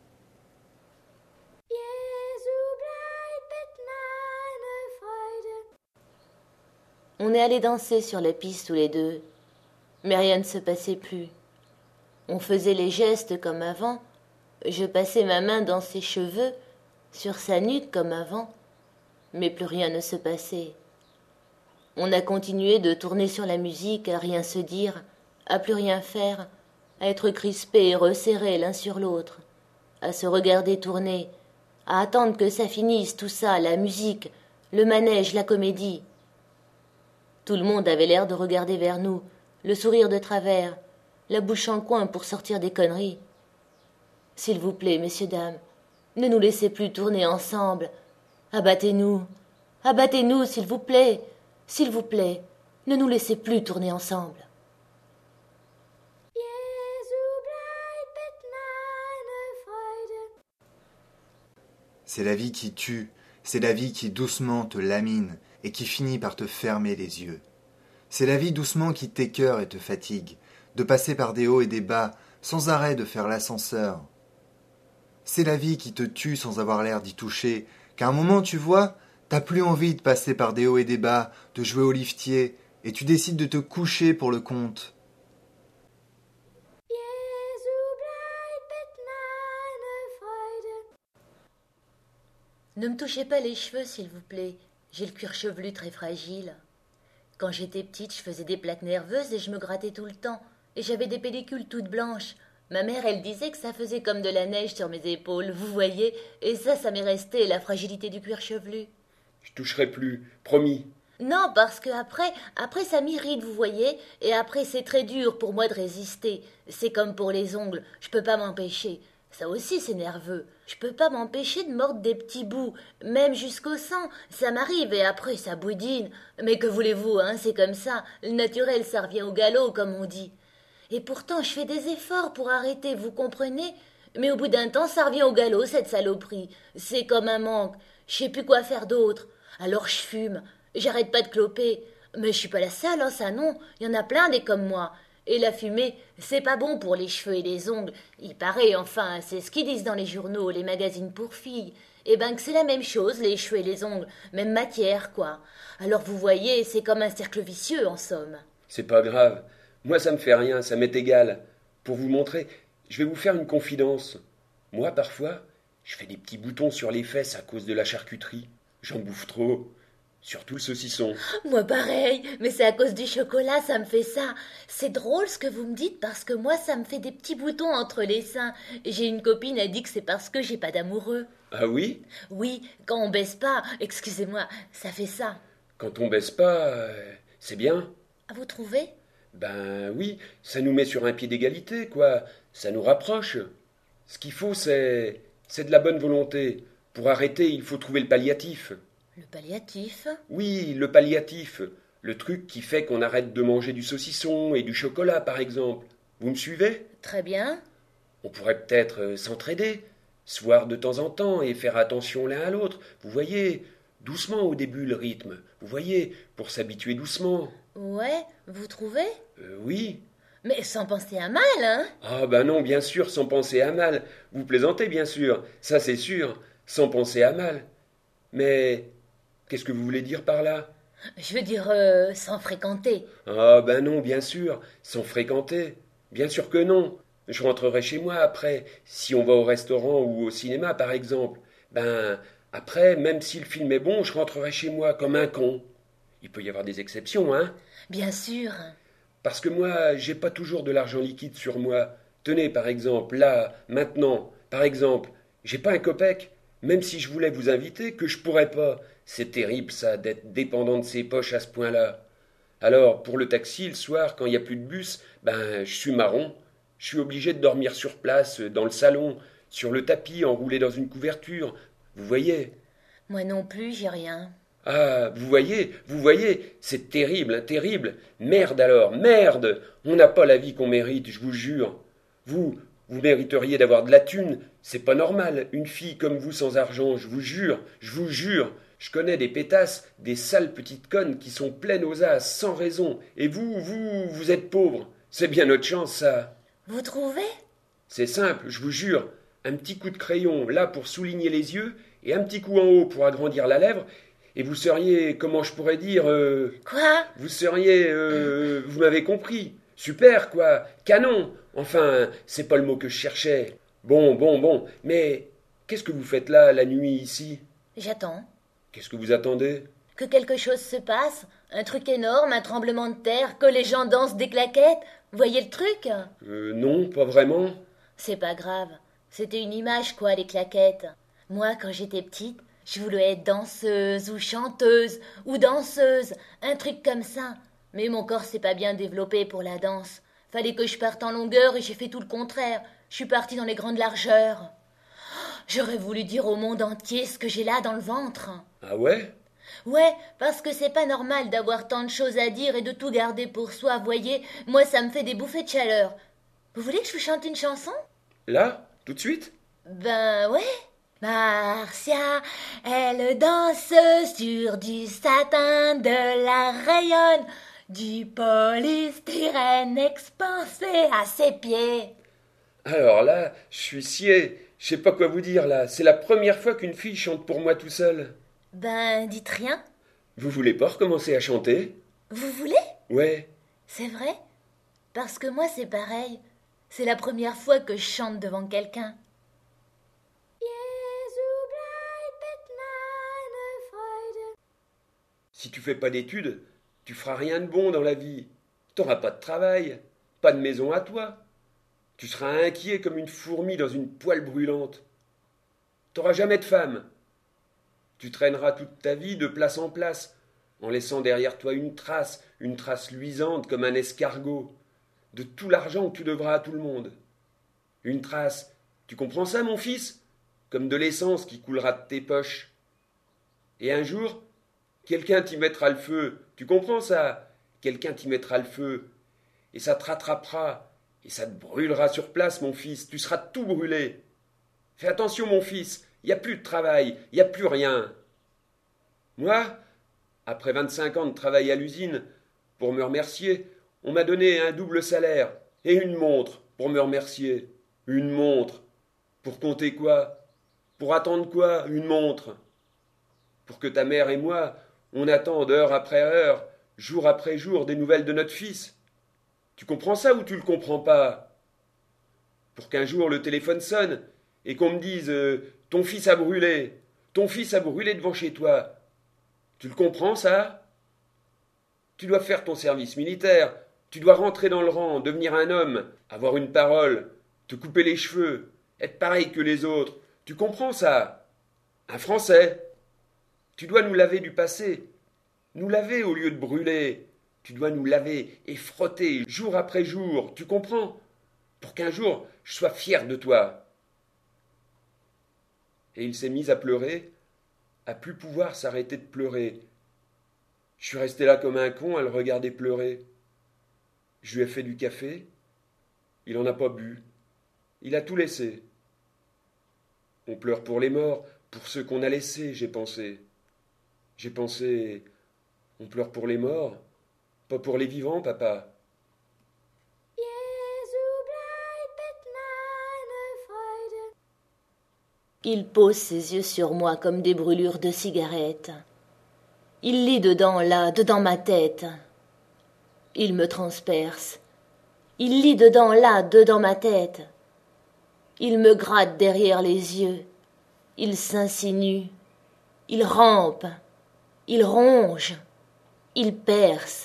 On est allés danser sur la piste tous les deux, mais rien ne se passait plus. On faisait les gestes comme avant, je passais ma main dans ses cheveux, sur sa nuque comme avant, mais plus rien ne se passait. On a continué de tourner sur la musique, à rien se dire, à plus rien faire, à être crispés et resserrés l'un sur l'autre, à se regarder tourner, à attendre que ça finisse tout ça, la musique, le manège, la comédie. Tout le monde avait l'air de regarder vers nous, le sourire de travers, la bouche en coin pour sortir des conneries. S'il vous plaît, messieurs, dames, ne nous laissez plus tourner ensemble. Abattez-nous, abattez-nous, s'il vous plaît, s'il vous plaît, ne nous laissez plus tourner ensemble. C'est la vie qui tue, c'est la vie qui doucement te lamine et qui finit par te fermer les yeux. C'est la vie doucement qui t'écœure et te fatigue, de passer par des hauts et des bas, sans arrêt de faire l'ascenseur. C'est la vie qui te tue sans avoir l'air d'y toucher, qu'à un moment, tu vois, t'as plus envie de passer par des hauts et des bas, de jouer au liftier, et tu décides de te coucher pour le compte. Ne me touchez pas les cheveux, s'il vous plaît. J'ai le cuir chevelu très fragile. Quand j'étais petite, je faisais des plaques nerveuses et je me grattais tout le temps. Et j'avais des pellicules toutes blanches. Ma mère, elle disait que ça faisait comme de la neige sur mes épaules, vous voyez. Et ça, ça m'est resté, la fragilité du cuir chevelu. Je toucherai plus, promis. Non, parce que après, après ça m'irrite, vous voyez. Et après, c'est très dur pour moi de résister. C'est comme pour les ongles, je peux pas m'empêcher. Ça aussi, c'est nerveux. Je peux pas m'empêcher de mordre des petits bouts, même jusqu'au sang. Ça m'arrive et après, ça boudine. Mais que voulez-vous, hein, c'est comme ça. Le naturel, ça revient au galop, comme on dit. Et pourtant, je fais des efforts pour arrêter, vous comprenez? Mais au bout d'un temps, ça revient au galop, cette saloperie. C'est comme un manque. Je sais plus quoi faire d'autre. Alors je fume. J'arrête pas de cloper. Mais je suis pas la seule, hein, ça non. Il y en a plein des comme moi. Et la fumée, c'est pas bon pour les cheveux et les ongles. Il paraît, enfin, c'est ce qu'ils disent dans les journaux, les magazines pour filles. Eh ben que c'est la même chose, les cheveux et les ongles. Même matière, quoi. Alors vous voyez, c'est comme un cercle vicieux, en somme. C'est pas grave. Moi, ça me fait rien, ça m'est égal. Pour vous montrer, je vais vous faire une confidence. Moi, parfois, je fais des petits boutons sur les fesses à cause de la charcuterie. J'en bouffe trop. Surtout le saucisson. Moi pareil, mais c'est à cause du chocolat, ça me fait ça. C'est drôle ce que vous me dites parce que moi ça me fait des petits boutons entre les seins. J'ai une copine, elle dit que c'est parce que j'ai pas d'amoureux. Ah oui? Oui, quand on baisse pas, excusez-moi, ça fait ça. Quand on baisse pas, euh, c'est bien. Vous trouvez? Ben oui, ça nous met sur un pied d'égalité, quoi. Ça nous rapproche. Ce qu'il faut, c'est... c'est de la bonne volonté. Pour arrêter, il faut trouver le palliatif. Le palliatif? Oui, le palliatif. Le truc qui fait qu'on arrête de manger du saucisson et du chocolat, par exemple. Vous me suivez? Très bien. On pourrait peut-être euh, s'entraider, se voir de temps en temps et faire attention l'un à l'autre. Vous voyez, doucement au début le rythme. Vous voyez, pour s'habituer doucement. Ouais, vous trouvez? Euh, oui. Mais sans penser à mal, hein? Ah ben non, bien sûr, sans penser à mal. Vous plaisantez, bien sûr. Ça, c'est sûr. Sans penser à mal. Mais qu'est-ce que vous voulez dire par là? Je veux dire, euh, sans fréquenter. Ah ben non, bien sûr, sans fréquenter. Bien sûr que non. Je rentrerai chez moi après, si on va au restaurant ou au cinéma par exemple. Ben après, même si le film est bon, je rentrerai chez moi comme un con. Il peut y avoir des exceptions, hein? Bien sûr. Parce que moi, j'ai pas toujours de l'argent liquide sur moi. Tenez, par exemple, là, maintenant, par exemple, j'ai pas un copec. Même si je voulais vous inviter, que je pourrais pas. C'est terrible, ça, d'être dépendant de ses poches à ce point-là. Alors, pour le taxi, le soir, quand il n'y a plus de bus, ben, je suis marron. Je suis obligé de dormir sur place, dans le salon, sur le tapis, enroulé dans une couverture. Vous voyez? Moi non plus, j'ai rien. Ah, vous voyez, vous voyez, c'est terrible, hein, terrible. Merde alors, merde. On n'a pas la vie qu'on mérite, je vous jure. Vous, vous mériteriez d'avoir de la thune. C'est pas normal, une fille comme vous sans argent, je vous jure, je vous jure. Je connais des pétasses, des sales petites connes qui sont pleines aux as, sans raison. Et vous, vous, vous êtes pauvre. C'est bien notre chance, ça. Vous trouvez? C'est simple, je vous jure. Un petit coup de crayon, là, pour souligner les yeux, et un petit coup en haut pour agrandir la lèvre, et vous seriez, comment je pourrais dire, euh, Quoi? vous seriez, euh, vous m'avez compris. Super, quoi. Canon. Enfin, c'est pas le mot que je cherchais. Bon, bon, bon. Mais qu'est-ce que vous faites là, la nuit, ici? J'attends. Qu'est-ce que vous attendez? Que quelque chose se passe. Un truc énorme, un tremblement de terre, que les gens dansent des claquettes. Voyez le truc? Euh, non, pas vraiment. C'est pas grave. C'était une image, quoi, les claquettes. Moi, quand j'étais petite, je voulais être danseuse ou chanteuse ou danseuse, un truc comme ça. Mais mon corps s'est pas bien développé pour la danse. Fallait que je parte en longueur et j'ai fait tout le contraire. Je suis partie dans les grandes largeurs. J'aurais voulu dire au monde entier ce que j'ai là dans le ventre. Ah ouais? Ouais, parce que c'est pas normal d'avoir tant de choses à dire et de tout garder pour soi, voyez. Moi, ça me fait des bouffées de chaleur. Vous voulez que je vous chante une chanson? Là? Tout de suite? Ben ouais. Marcia, elle danse sur du satin, de la rayonne, du polystyrène expansé à ses pieds. Alors là, je suis scié. Je sais pas quoi vous dire là. C'est la première fois qu'une fille chante pour moi tout seul. Ben, dites rien. Vous voulez pas recommencer à chanter? Vous voulez? Ouais. C'est vrai? Parce que moi, c'est pareil. C'est la première fois que je chante devant quelqu'un. Si tu fais pas d'études, tu feras rien de bon dans la vie. T'auras pas de travail, pas de maison à toi. Tu seras inquiet comme une fourmi dans une poêle brûlante. T'auras jamais de femme. Tu traîneras toute ta vie de place en place, en laissant derrière toi une trace, une trace luisante comme un escargot, de tout l'argent que tu devras à tout le monde. Une trace, tu comprends ça, mon fils? Comme de l'essence qui coulera de tes poches. Et un jour, quelqu'un t'y mettra le feu, tu comprends ça? Quelqu'un t'y mettra le feu, et ça te rattrapera, et ça te brûlera sur place, mon fils, tu seras tout brûlé. Fais attention, mon fils, il n'y a plus de travail, il n'y a plus rien. Moi, après vingt-cinq ans de travail à l'usine, pour me remercier, on m'a donné un double salaire et une montre pour me remercier. Une montre. Pour compter quoi? Pour attendre quoi? Une montre. Pour que ta mère et moi, on attende heure après heure, jour après jour, des nouvelles de notre fils. Tu comprends ça ou tu le comprends pas? Pour qu'un jour le téléphone sonne et qu'on me dise euh, « Ton fils a brûlé, ton fils a brûlé devant chez toi ». Tu le comprends ça? Tu dois faire ton service militaire, tu dois rentrer dans le rang, devenir un homme, avoir une parole, te couper les cheveux, être pareil que les autres. Tu comprends ça? Un Français. Tu dois nous laver du passé, nous laver au lieu de brûler. Tu dois nous laver et frotter jour après jour, tu comprends? Pour qu'un jour je sois fier de toi. Et il s'est mis à pleurer, à plus pouvoir s'arrêter de pleurer. Je suis resté là comme un con à le regarder pleurer. Je lui ai fait du café, il en a pas bu, il a tout laissé. On pleure pour les morts, pour ceux qu'on a laissés, j'ai pensé. J'ai pensé, on pleure pour les morts, pas pour les vivants, papa. Il pose ses yeux sur moi comme des brûlures de cigarettes. Il lit dedans, là, dedans ma tête. Il me transperce. Il lit dedans, là, dedans ma tête. Il me gratte derrière les yeux. Il s'insinue. Il rampe. Il ronge. Il perce.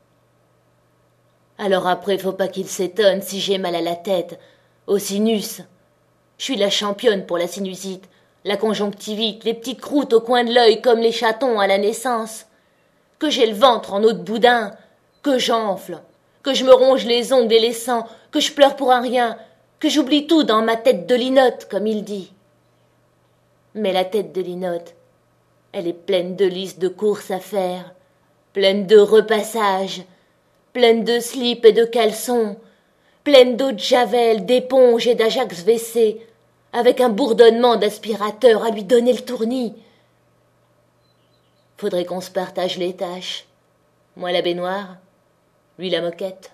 Alors après, faut pas qu'il s'étonne si j'ai mal à la tête, au sinus. Je suis la championne pour la sinusite, la conjonctivite, les petites croûtes au coin de l'œil comme les chatons à la naissance. Que j'ai le ventre en eau de boudin, que j'enfle, que je me ronge les ongles et les sangs, que je pleure pour un rien, que j'oublie tout dans ma tête de linotte, comme il dit. Mais la tête de linotte, elle est pleine de listes de courses à faire, pleine de repassages, pleine de slips et de caleçons, pleine d'eau de javel, d'éponges et d'ajax W C, avec un bourdonnement d'aspirateur à lui donner le tournis. Faudrait qu'on se partage les tâches. Moi la baignoire, lui la moquette.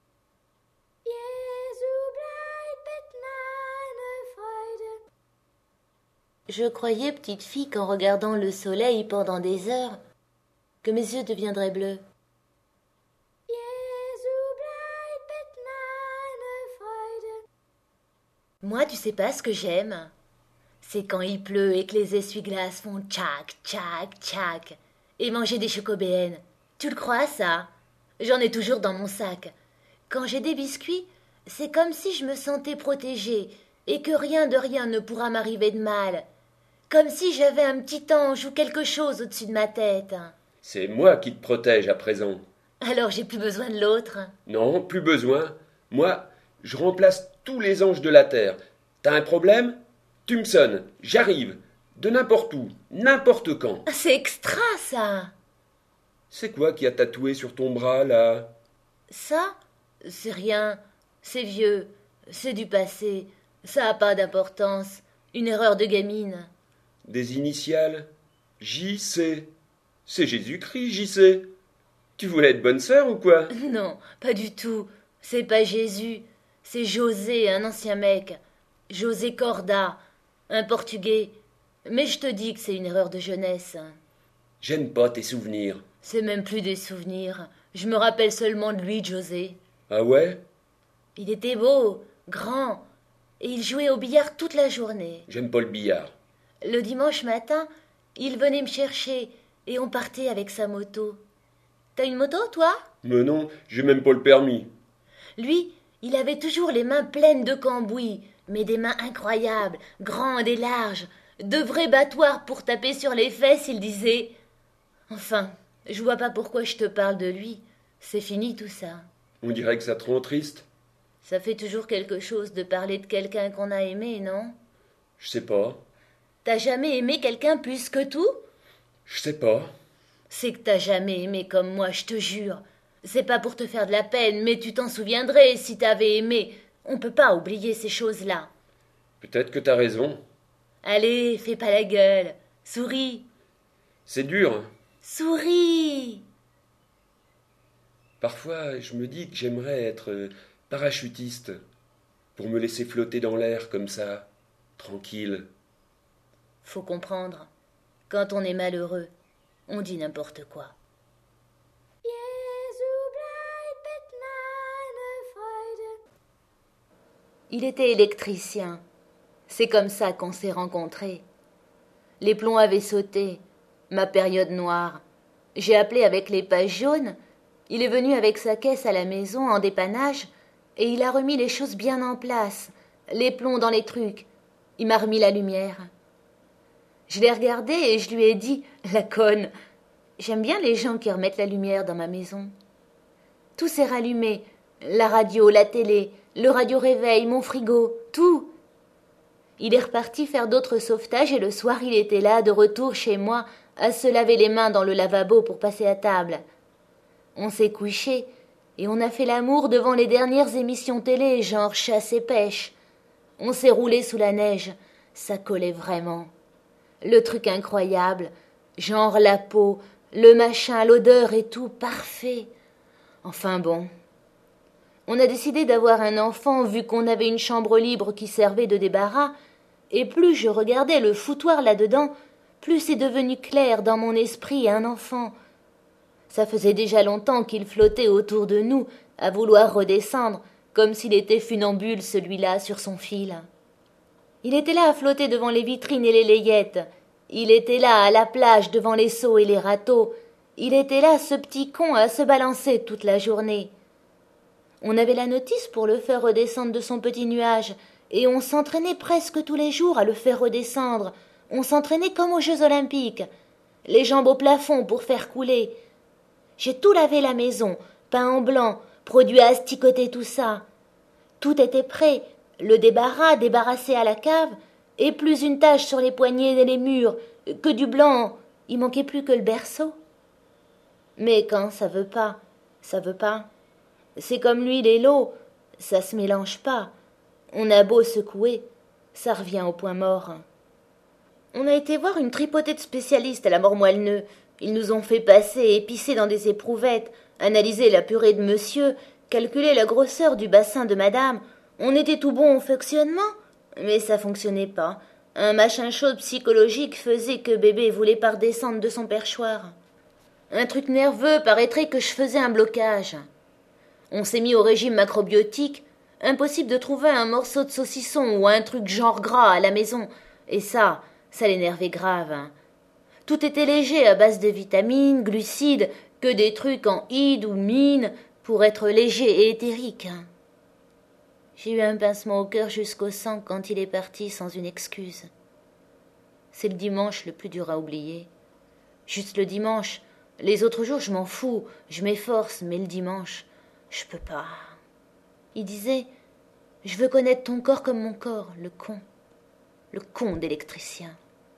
Je croyais, petite fille, qu'en regardant le soleil pendant des heures, que mes yeux deviendraient bleus. Moi, tu sais pas ce que j'aime? C'est quand il pleut et que les essuie-glaces font tchac, tchac, tchac, et manger des chocobéennes. Tu le crois, ça? J'en ai toujours dans mon sac. Quand j'ai des biscuits, c'est comme si je me sentais protégée et que rien de rien ne pourra m'arriver de mal. Comme si j'avais un petit ange ou quelque chose au-dessus de ma tête. C'est moi qui te protège à présent. Alors j'ai plus besoin de l'autre. Non, plus besoin. Moi, je remplace tous les anges de la terre. T'as un problème? Tu me sonnes, j'arrive. De n'importe où, n'importe quand. C'est extra, ça. C'est quoi qui a tatoué sur ton bras, là? Ça? C'est rien. C'est vieux. C'est du passé. Ça a pas d'importance. Une erreur de gamine. Des initiales? J C. C'est Jésus-Christ, J C. Tu voulais être bonne sœur ou quoi? Non, pas du tout. C'est pas Jésus. C'est José, un ancien mec. José Corda, un Portugais. Mais je te dis que c'est une erreur de jeunesse. J'aime pas tes souvenirs. C'est même plus des souvenirs. Je me rappelle seulement de lui, José. Ah ouais? Il était beau, grand, et il jouait au billard toute la journée. J'aime pas le billard. Le dimanche matin, il venait me chercher, et on partait avec sa moto. T'as une moto, toi? Mais non, j'ai même pas le permis. Lui, il avait toujours les mains pleines de cambouis, mais des mains incroyables, grandes et larges, de vrais battoirs pour taper sur les fesses, il disait. Enfin, je vois pas pourquoi je te parle de lui. C'est fini tout ça. On dirait que ça te rend triste. Ça fait toujours quelque chose de parler de quelqu'un qu'on a aimé, non? Je sais pas. T'as jamais aimé quelqu'un plus que tout? Je sais pas. C'est que t'as jamais aimé comme moi, je te jure. C'est pas pour te faire de la peine, mais tu t'en souviendrais si t'avais aimé. On peut pas oublier ces choses-là. Peut-être que t'as raison. Allez, fais pas la gueule. Souris. C'est dur, hein. Souris. Parfois, je me dis que j'aimerais être parachutiste pour me laisser flotter dans l'air comme ça, tranquille. Faut comprendre. Quand on est malheureux, on dit n'importe quoi. Il était électricien. C'est comme ça qu'on s'est rencontrés. Les plombs avaient sauté. Ma période noire. J'ai appelé avec les pages jaunes. Il est venu avec sa caisse à la maison en dépannage et il a remis les choses bien en place, les plombs dans les trucs. Il m'a remis la lumière. Je l'ai regardé et je lui ai dit, la conne, j'aime bien les gens qui remettent la lumière dans ma maison. Tout s'est rallumé, la radio, la télé, le radio-réveil, mon frigo, tout. Il est reparti faire d'autres sauvetages et le soir il était là, de retour chez moi, à se laver les mains dans le lavabo pour passer à table. On s'est couché et on a fait l'amour devant les dernières émissions télé, genre chasse et pêche. On s'est roulé sous la neige, ça collait vraiment. Le truc incroyable, genre la peau, le machin, l'odeur et tout, parfait. Enfin bon. On a décidé d'avoir un enfant vu qu'on avait une chambre libre qui servait de débarras, Et plus je regardais le foutoir là-dedans, plus c'est devenu clair dans mon esprit un enfant. Ça faisait déjà longtemps qu'il flottait autour de nous, à vouloir redescendre, comme s'il était funambule celui-là sur son fil. Il était là à flotter devant les vitrines et les layettes. Il était là à la plage devant les seaux et les râteaux. Il était là, ce petit con, à se balancer toute la journée. On avait la notice pour le faire redescendre de son petit nuage, et on s'entraînait presque tous les jours à le faire redescendre. On s'entraînait comme aux Jeux Olympiques, les jambes au plafond pour faire couler. J'ai tout lavé la maison, peint en blanc, produit à asticoter tout ça. Tout était prêt, le débarras débarrassé à la cave, et plus une tache sur les poignets et les murs, que du blanc, il manquait plus que le berceau. Mais quand ça veut pas, ça veut pas. C'est comme l'huile et l'eau, ça se mélange pas. On a beau secouer, ça revient au point mort. On a été voir une tripotée de spécialistes à la Mort-Moelneux. Ils nous ont fait passer et pisser dans des éprouvettes, analyser la purée de monsieur, calculer la grosseur du bassin de madame. On était tout bon au fonctionnement, mais ça fonctionnait pas. Un machin chaud psychologique faisait que bébé voulait pas redescendre de son perchoir. Un truc nerveux paraîtrait que je faisais un blocage. On s'est mis au régime macrobiotique. Impossible de trouver un morceau de saucisson ou un truc genre gras à la maison. Et ça, ça l'énervait grave. Hein. Tout était léger à base de vitamines, glucides, que des trucs en ide ou mine pour être léger et éthérique. Hein. J'ai eu un pincement au cœur jusqu'au sang quand il est parti sans une excuse. C'est le dimanche le plus dur à oublier. Juste le dimanche. Les autres jours, je m'en fous, je m'efforce, mais le dimanche, je peux pas. Il disait « Je veux connaître ton corps comme mon corps, le con. Le con d'électricien. »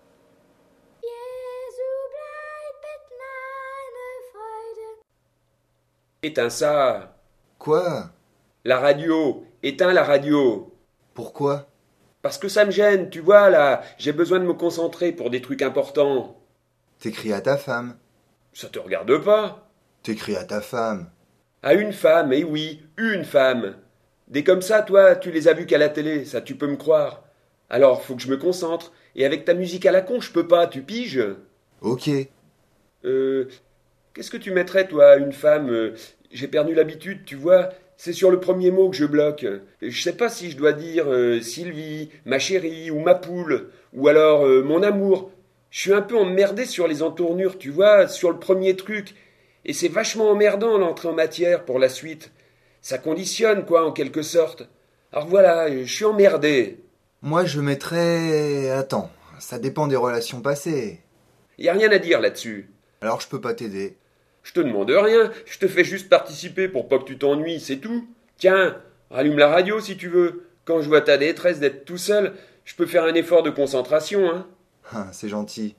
Éteins ça. Quoi? La radio. Éteins la radio. Pourquoi? Parce que ça me gêne, tu vois, là. J'ai besoin de me concentrer pour des trucs importants. T'écris à ta femme. Ça te regarde pas. T'écris à ta femme. À une femme, eh oui, une femme. Des comme ça, toi, tu les as vus qu'à la télé, ça tu peux me croire. Alors, faut que je me concentre. Et avec ta musique à la con, je peux pas, tu piges? Ok. Euh... Qu'est-ce que tu mettrais, toi, une femme euh, J'ai perdu l'habitude, tu vois. C'est sur le premier mot que je bloque. Je sais pas si je dois dire euh, Sylvie, ma chérie, ou ma poule, ou alors euh, mon amour. Je suis un peu emmerdé sur les entournures, tu vois, sur le premier truc. Et c'est vachement emmerdant l'entrée en matière pour la suite. Ça conditionne, quoi, en quelque sorte. Alors voilà, je suis emmerdé. Moi, je mettrais... Attends, ça dépend des relations passées. Y a rien à dire là-dessus. Alors je peux pas t'aider. Je te demande rien, je te fais juste participer pour pas que tu t'ennuies, c'est tout. Tiens, rallume la radio si tu veux. Quand je vois ta détresse d'être tout seul, je peux faire un effort de concentration, hein. Ah, c'est gentil.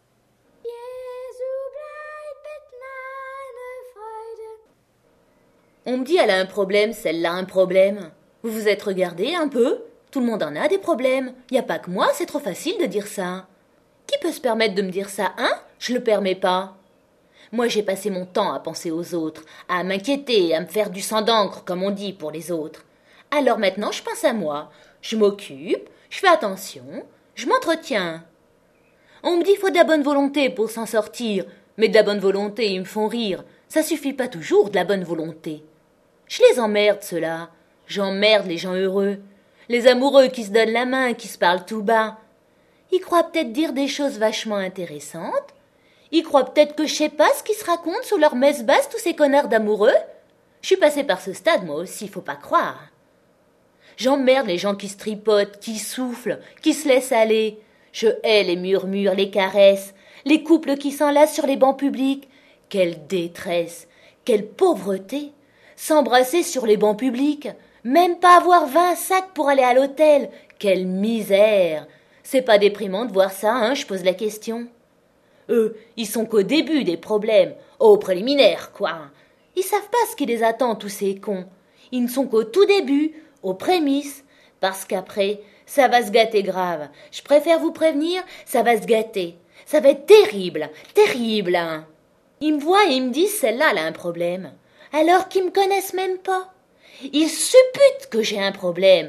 On me dit elle a un problème, celle-là un problème. Vous vous êtes regardé un peu? Tout le monde en a des problèmes. Y a pas que moi, c'est trop facile de dire ça. Qui peut se permettre de me dire ça, hein? Je le permets pas. Moi, j'ai passé mon temps à penser aux autres, à m'inquiéter, à me faire du sang d'encre, comme on dit, pour les autres. Alors maintenant, je pense à moi. Je m'occupe, je fais attention, je m'entretiens. On me dit qu'il faut de la bonne volonté pour s'en sortir, mais de la bonne volonté, ils me font rire. Ça suffit pas toujours, de la bonne volonté. Je les emmerde, ceux-là. J'emmerde les gens heureux. Les amoureux qui se donnent la main, qui se parlent tout bas. Ils croient peut-être dire des choses vachement intéressantes. Ils croient peut-être que je sais pas ce qu'ils se racontent sous leur messe basse, tous ces connards d'amoureux. Je suis passée par ce stade, moi aussi, faut pas croire. J'emmerde les gens qui se tripotent, qui soufflent, qui se laissent aller. Je hais les murmures, les caresses, les couples qui s'enlacent sur les bancs publics. Quelle détresse, quelle pauvreté. S'embrasser sur les bancs publics, même pas avoir vingt sacs pour aller à l'hôtel. Quelle misère. C'est pas déprimant de voir ça, hein, je pose la question. Eux, ils sont qu'au début des problèmes, au préliminaire, quoi. Ils savent pas ce qui les attend, tous ces cons. Ils ne sont qu'au tout début, aux prémices, parce qu'après, ça va se gâter grave. Je préfère vous prévenir, ça va se gâter. Ça va être terrible, terrible. Ils me voient et ils me disent, celle-là, elle a un problème. Alors qu'ils me connaissent même pas. Ils supputent que j'ai un problème.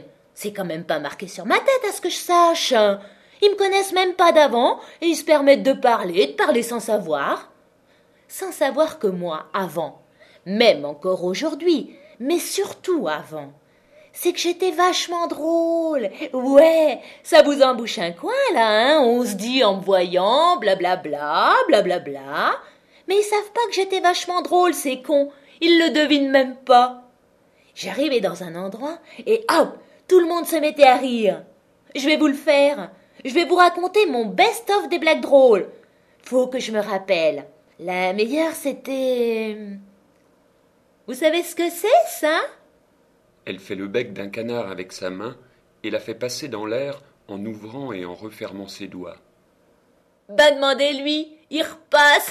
C'est quand même pas marqué sur ma tête, à ce que je sache. Ils me connaissent même pas d'avant, et ils se permettent de parler, de parler sans savoir. Sans savoir que moi, avant, même encore aujourd'hui, mais surtout avant, c'est que j'étais vachement drôle. Ouais, ça vous embouche un coin, là, hein, on se dit en me voyant, blablabla, blablabla. Mais ils savent pas que j'étais vachement drôle, ces cons. Ils le devinent même pas. J'arrivais dans un endroit, et hop, tout le monde se mettait à rire. Je vais vous le faire. Je vais vous raconter mon best-of des blagues drôles. Faut que je me rappelle. La meilleure, c'était... Vous savez ce que c'est, ça? Elle fait le bec d'un canard avec sa main et la fait passer dans l'air en ouvrant et en refermant ses doigts. Ben demandez-lui, il repasse.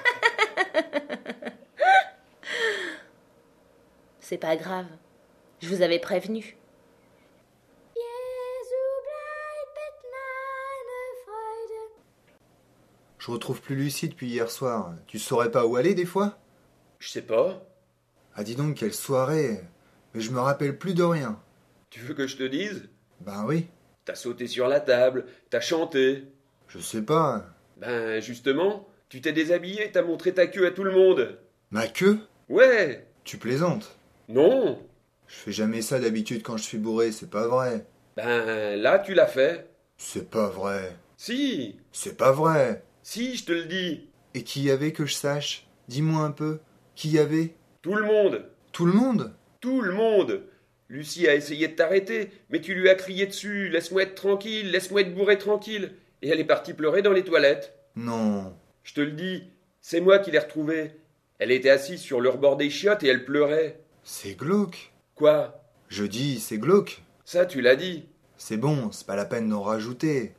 C'est pas grave, je vous avais prévenu. Je retrouve plus Lucie depuis hier soir. Tu saurais pas où aller des fois? Je sais pas. Ah dis donc, quelle soirée. Mais je me rappelle plus de rien. Tu veux que je te dise? Ben oui. T'as sauté sur la table, t'as chanté. Je sais pas. Ben justement, tu t'es déshabillé, t'as montré ta queue à tout le monde. Ma queue? Ouais. Tu plaisantes? Non. Je fais jamais ça d'habitude quand je suis bourré, c'est pas vrai. Ben là, tu l'as fait. C'est pas vrai. Si. C'est pas vrai. Si, je te le dis. Et qui y avait que je sache? Dis-moi un peu. Qui y avait? Tout le monde. Tout le monde? Tout le monde. Lucie a essayé de t'arrêter, mais tu lui as crié dessus. Laisse-moi être tranquille, laisse-moi être bourré tranquille. Et elle est partie pleurer dans les toilettes. Non. Je te le dis, c'est moi qui l'ai retrouvée. Elle était assise sur le rebord des chiottes et elle pleurait. C'est glauque. Quoi? Je dis, c'est glauque. Ça, tu l'as dit. C'est bon, c'est pas la peine d'en rajouter.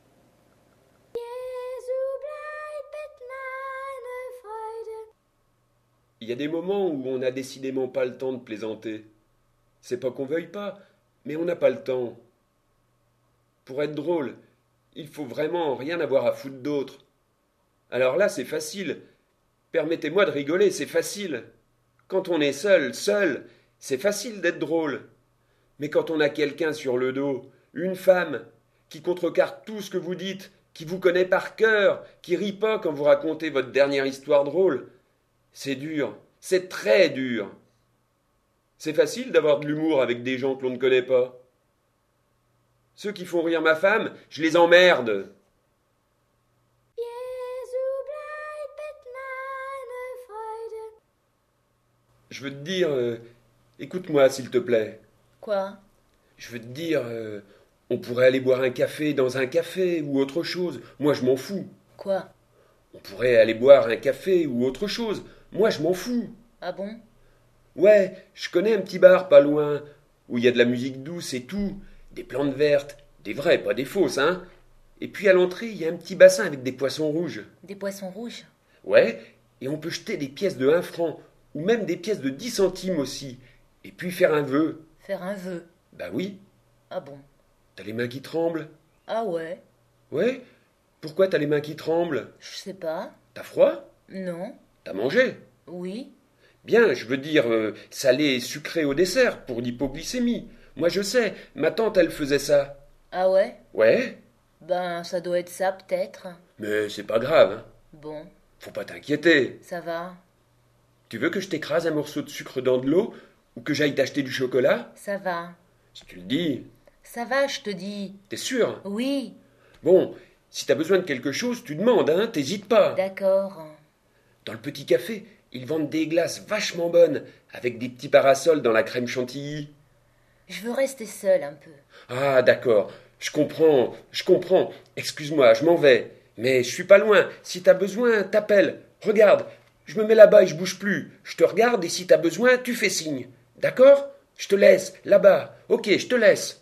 Il y a des moments où on n'a décidément pas le temps de plaisanter. C'est pas qu'on veuille pas, mais on n'a pas le temps. Pour être drôle, il faut vraiment rien avoir à foutre d'autre. Alors là, c'est facile. Permettez-moi de rigoler, c'est facile. Quand on est seul, seul, c'est facile d'être drôle. Mais quand on a quelqu'un sur le dos, une femme, qui contrecarre tout ce que vous dites, qui vous connaît par cœur, qui rit pas quand vous racontez votre dernière histoire drôle, c'est dur, c'est très dur. C'est facile d'avoir de l'humour avec des gens que l'on ne connaît pas. Ceux qui font rire ma femme, je les emmerde. Je veux te dire... euh, écoute-moi, s'il te plaît. Quoi? Je veux te dire... euh, on pourrait aller boire un café dans un café ou autre chose. Moi, je m'en fous. Quoi? On pourrait aller boire un café ou autre chose. Moi, je m'en fous. Ah bon? Ouais, je connais un petit bar pas loin, où il y a de la musique douce et tout, des plantes vertes, des vraies, pas des fausses, hein. Et puis à l'entrée, il y a un petit bassin avec des poissons rouges. Des poissons rouges? Ouais, et on peut jeter des pièces de un franc, ou même des pièces de dix centimes aussi, et puis faire un vœu. Faire un vœu? Bah oui, Ah bon? t'as les mains qui tremblent. Ah ouais? Ouais, pourquoi t'as les mains qui tremblent? Je sais pas. T'as froid? Non? T'as mangé? Oui? Bien, je veux dire, euh, salé et sucré au dessert, pour l'hypoglycémie. Moi je sais, ma tante elle faisait ça. Ah ouais? Ouais, Ben, ça doit être ça, peut-être. mais c'est pas grave, hein. Bon, Faut pas t'inquiéter. ça va. Tu veux que je t'écrase un morceau de sucre dans de l'eau ou que j'aille t'acheter du chocolat? Ça va. Si tu le dis, Ça va, je te dis. t'es sûr? Oui, Bon, si t'as besoin de quelque chose, tu demandes, hein, t'hésites pas. d'accord. Dans le petit café, ils vendent des glaces vachement bonnes, avec des petits parasols dans la crème chantilly. Je veux rester seule un peu. Ah, d'accord, je comprends, je comprends. Excuse-moi, je m'en vais. Mais je suis pas loin. Si t'as besoin, t'appelles. Regarde, je me mets là-bas et je bouge plus. Je te regarde et si t'as besoin, tu fais signe. D'accord? Je te laisse, là-bas. Ok, je te laisse.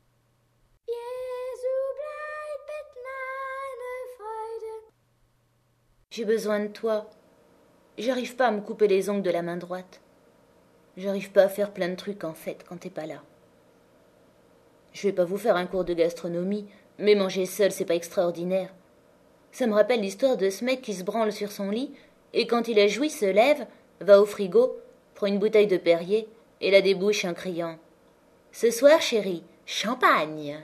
J'ai besoin de toi. J'arrive pas à me couper les ongles de la main droite. J'arrive pas à faire plein de trucs, en fait, quand t'es pas là. Je vais pas vous faire un cours de gastronomie, mais manger seul, c'est pas extraordinaire. Ça me rappelle l'histoire de ce mec qui se branle sur son lit, et quand il a joui, se lève, va au frigo, prend une bouteille de Perrier, et la débouche en criant « Ce soir, chérie, Champagne.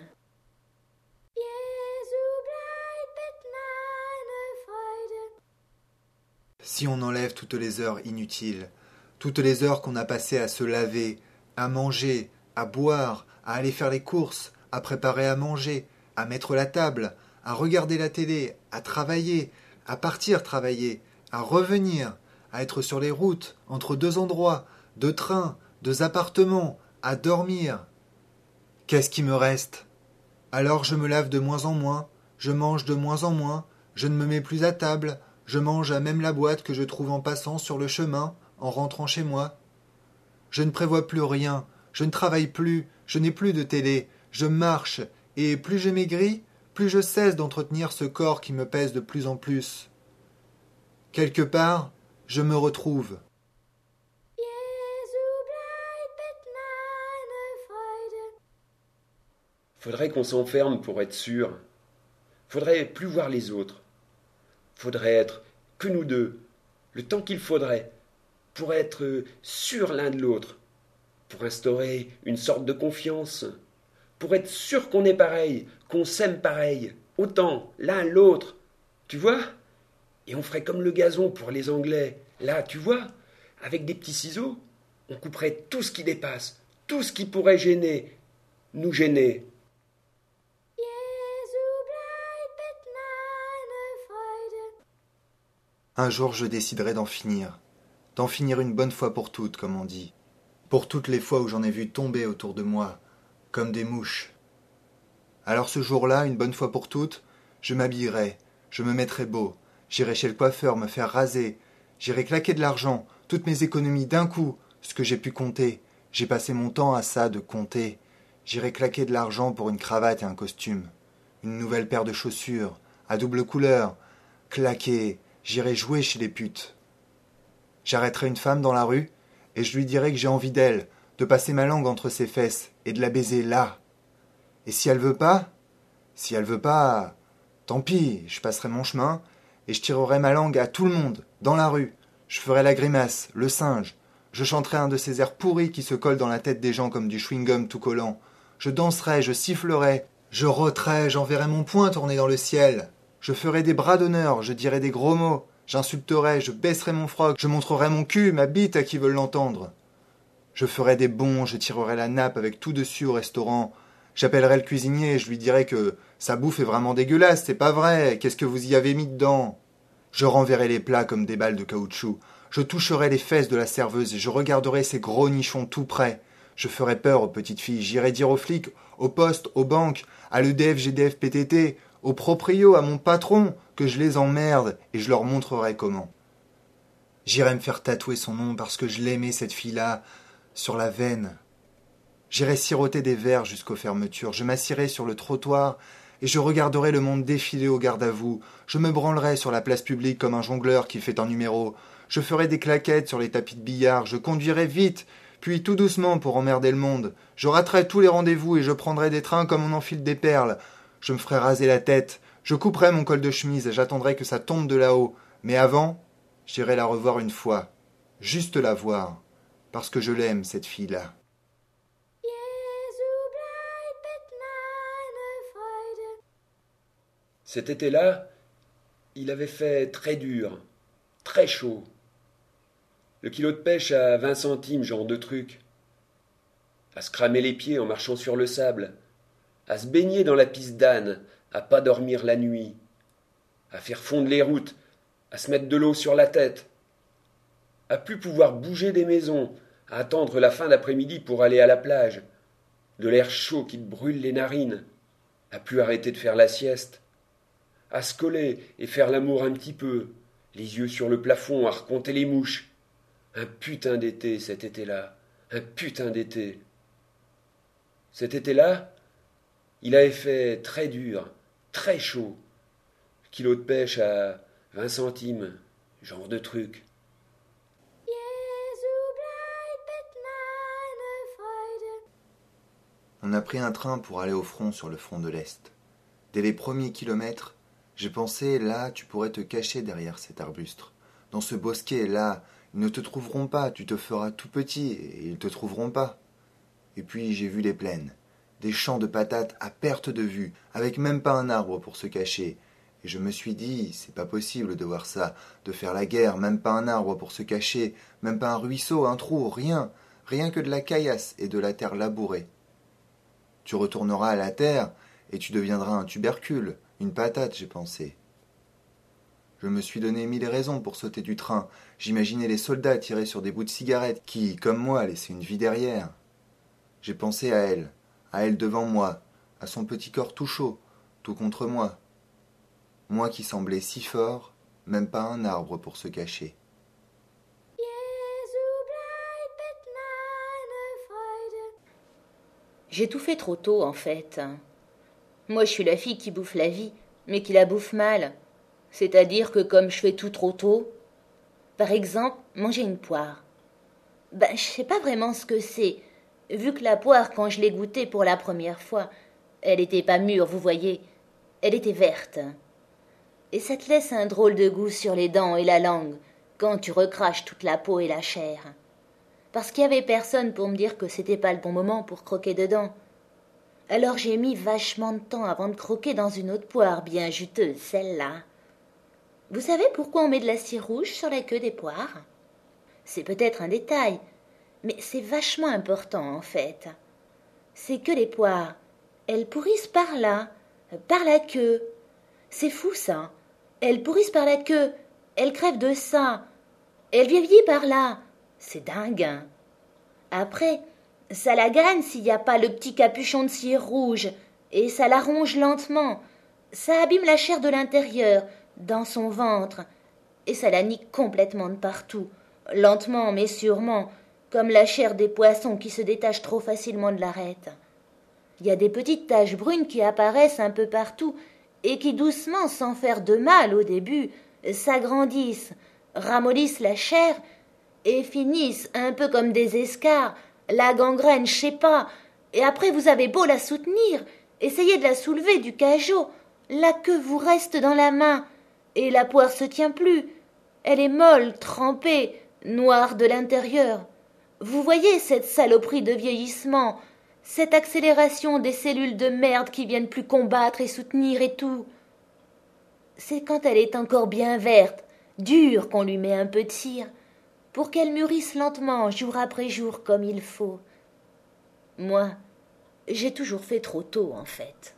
Si on enlève toutes les heures inutiles, toutes les heures qu'on a passées à se laver, à manger, à boire, à aller faire les courses, à préparer à manger, à mettre la table, à regarder la télé, à travailler, à partir travailler, à revenir, à être sur les routes, entre deux endroits, deux trains, deux appartements, à dormir. Qu'est-ce qui me reste? Alors je me lave de moins en moins, je mange de moins en moins, je ne me mets plus à table, je mange à même la boîte que je trouve en passant sur le chemin, en rentrant chez moi. Je ne prévois plus rien, je ne travaille plus, je n'ai plus de télé, je marche, et plus je maigris, plus je cesse d'entretenir ce corps qui me pèse de plus en plus. Quelque part, je me retrouve. Faudrait qu'on s'enferme pour être sûr. Faudrait plus voir les autres. Faudrait être que nous deux, le temps qu'il faudrait, pour être sûrs l'un de l'autre, pour instaurer une sorte de confiance, pour être sûr qu'on est pareil, qu'on s'aime pareil, autant l'un l'autre, tu vois? Et on ferait comme le gazon pour les Anglais, là, tu vois? Avec des petits ciseaux, on couperait tout ce qui dépasse, tout ce qui pourrait gêner, nous gêner. Un jour je déciderai d'en finir, d'en finir une bonne fois pour toutes, comme on dit, pour toutes les fois où j'en ai vu tomber autour de moi, comme des mouches. Alors ce jour-là, une bonne fois pour toutes, je m'habillerai, je me mettrai beau, j'irai chez le coiffeur me faire raser, j'irai claquer de l'argent, toutes mes économies d'un coup, ce que j'ai pu compter, j'ai passé mon temps à ça de compter, j'irai claquer de l'argent pour une cravate et un costume, une nouvelle paire de chaussures, à double couleur, claquer, j'irai jouer chez les putes. J'arrêterai une femme dans la rue, et je lui dirai que j'ai envie d'elle, de passer ma langue entre ses fesses, et de la baiser là. Et si elle veut pas, si elle veut pas, tant pis, je passerai mon chemin, et je tirerai ma langue à tout le monde, dans la rue. Je ferai la grimace, le singe. Je chanterai un de ces airs pourris qui se collent dans la tête des gens comme du chewing-gum tout collant. Je danserai, je sifflerai, je rôterai, j'enverrai mon poing tourner dans le ciel. Je ferai des bras d'honneur, je dirai des gros mots, j'insulterai, je baisserai mon froc, je montrerai mon cul, ma bite à qui veulent l'entendre. Je ferai des bons, je tirerai la nappe avec tout dessus au restaurant. J'appellerai le cuisinier et je lui dirai que sa bouffe est vraiment dégueulasse, c'est pas vrai, qu'est-ce que vous y avez mis dedans? Je renverrai les plats comme des balles de caoutchouc. Je toucherai les fesses de la serveuse et je regarderai ces gros nichons tout près. Je ferai peur aux petites filles, j'irai dire aux flics, aux postes, aux banques, à l'E D F G D F P T T, au proprio, à mon patron, que je les emmerde, et je leur montrerai comment. J'irai me faire tatouer son nom parce que je l'aimais, cette fille-là, sur la veine. J'irai siroter des verres jusqu'aux fermetures, je m'assirai sur le trottoir, et je regarderai le monde défiler au garde à vous. Je me branlerai sur la place publique comme un jongleur qui fait un numéro. Je ferai des claquettes sur les tapis de billard, je conduirai vite, puis tout doucement pour emmerder le monde. Je raterai tous les rendez-vous et je prendrai des trains comme on enfile des perles. Je me ferai raser la tête, je couperai mon col de chemise et j'attendrai que ça tombe de là-haut. Mais avant, j'irai la revoir une fois. Juste la voir. Parce que je l'aime, cette fille-là. Cet été-là, il avait fait très dur, très chaud. Le kilo de pêche à vingt centimes, genre de truc. À se cramer les pieds en marchant sur le sable. À se baigner dans la piste d'âne, à pas dormir la nuit, à faire fondre les routes, à se mettre de l'eau sur la tête, à plus pouvoir bouger des maisons, à attendre la fin d'après-midi pour aller à la plage, de l'air chaud qui te brûle les narines, à plus arrêter de faire la sieste, à se coller et faire l'amour un petit peu, les yeux sur le plafond, à recompter les mouches. Un putain d'été cet été-là, un putain d'été. Cet été-là, il avait fait très dur, très chaud. Kilo de pêche à vingt centimes, genre de truc. On a pris un train pour aller au front sur le front de l'Est. Dès les premiers kilomètres, j'ai pensé, là, tu pourrais te cacher derrière cet arbuste. Dans ce bosquet, là, ils ne te trouveront pas, tu te feras tout petit et ils te trouveront pas. Et puis j'ai vu les plaines. des champs de patates à perte de vue, avec même pas un arbre pour se cacher. Et je me suis dit, c'est pas possible de voir ça, de faire la guerre, même pas un arbre pour se cacher, même pas un ruisseau, un trou, rien, rien que de la caillasse et de la terre labourée. Tu retourneras à la terre et tu deviendras un tubercule, une patate, j'ai pensé. Je me suis donné mille raisons pour sauter du train. J'imaginais les soldats tirer sur des bouts de cigarettes qui, comme moi, laissaient une vie derrière. J'ai pensé à elle, à elle devant moi, à son petit corps tout chaud, tout contre moi. Moi qui semblais si fort, même pas un arbre pour se cacher. J'ai tout fait trop tôt, en fait. Moi, je suis la fille qui bouffe la vie, mais qui la bouffe mal. C'est-à-dire que comme je fais tout trop tôt, par exemple, manger une poire. Ben, je sais pas vraiment ce que c'est, vu que la poire, quand je l'ai goûtée pour la première fois, elle était pas mûre, vous voyez, elle était verte. Et ça te laisse un drôle de goût sur les dents et la langue, quand tu recraches toute la peau et la chair. Parce qu'il y avait personne pour me dire que c'était pas le bon moment pour croquer dedans. Alors j'ai mis vachement de temps avant de croquer dans une autre poire bien juteuse, celle-là. Vous savez pourquoi on met de la cire rouge sur la queue des poires? C'est peut-être un détail, mais c'est vachement important en fait. C'est que les poires, elles pourrissent par là, par la queue. C'est fou ça. Elles pourrissent par la queue, elles crèvent de ça. Elles vieillissent par là. C'est dingue. Hein. Après, ça la gagne s'il n'y a pas le petit capuchon de cire rouge, et ça la ronge lentement. Ça abîme la chair de l'intérieur, dans son ventre, et ça la nique complètement de partout, lentement mais sûrement, comme la chair des poissons qui se détachent trop facilement de l'arête. Il y a des petites taches brunes qui apparaissent un peu partout, et qui doucement, sans faire de mal au début, s'agrandissent, ramollissent la chair, et finissent un peu comme des escarres, la gangrène, je sais pas, et après vous avez beau la soutenir, essayez de la soulever du cajot, la queue vous reste dans la main, et la poire se tient plus, elle est molle, trempée, noire de l'intérieur. Vous voyez cette saloperie de vieillissement, cette accélération des cellules de merde qui viennent plus combattre et soutenir et tout. C'est quand elle est encore bien verte, dure, qu'on lui met un peu de cire, pour qu'elle mûrisse lentement, jour après jour, comme il faut. Moi, j'ai toujours fait trop tôt, en fait.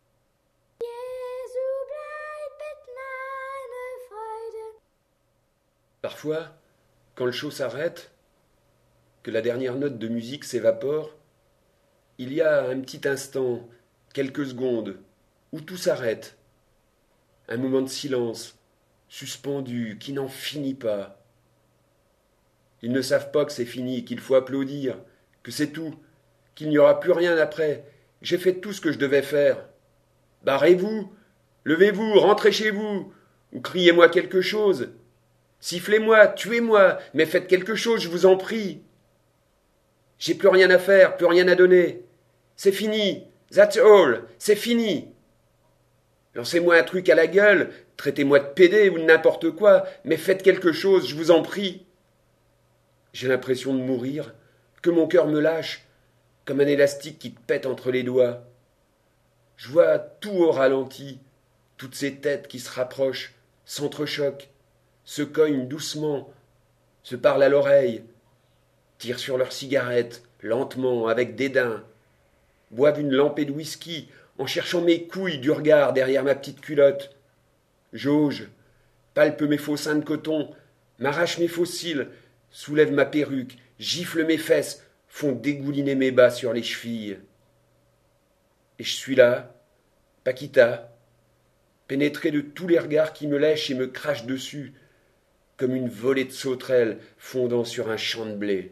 Parfois, quand le show s'arrête, que la dernière note de musique s'évapore, il y a un petit instant, quelques secondes, où tout s'arrête. Un moment de silence, suspendu, qui n'en finit pas. Ils ne savent pas que c'est fini, qu'il faut applaudir, que c'est tout, qu'il n'y aura plus rien après. J'ai fait tout ce que je devais faire. Barrez-vous, levez-vous, rentrez chez vous, ou criez-moi quelque chose. Sifflez-moi, tuez-moi, mais faites quelque chose, je vous en prie. J'ai plus rien à faire, plus rien à donner. C'est fini, that's all, c'est fini. Lancez-moi un truc à la gueule, traitez-moi de pédé ou de n'importe quoi, mais faites quelque chose, je vous en prie. J'ai l'impression de mourir, que mon cœur me lâche, comme un élastique qui te pète entre les doigts. Je vois tout au ralenti, toutes ces têtes qui se rapprochent, s'entrechoquent, se cognent doucement, se parlent à l'oreille, tirent sur leurs cigarettes, lentement, avec dédain, boivent une lampée de whisky en cherchant mes couilles du regard derrière ma petite culotte, jauge, palpe mes faux seins de coton, m'arrache mes faux cils, soulève ma perruque, gifle mes fesses, font dégouliner mes bas sur les chevilles. Et je suis là, Paquita, pénétré de tous les regards qui me lèchent et me crachent dessus, comme une volée de sauterelles fondant sur un champ de blé.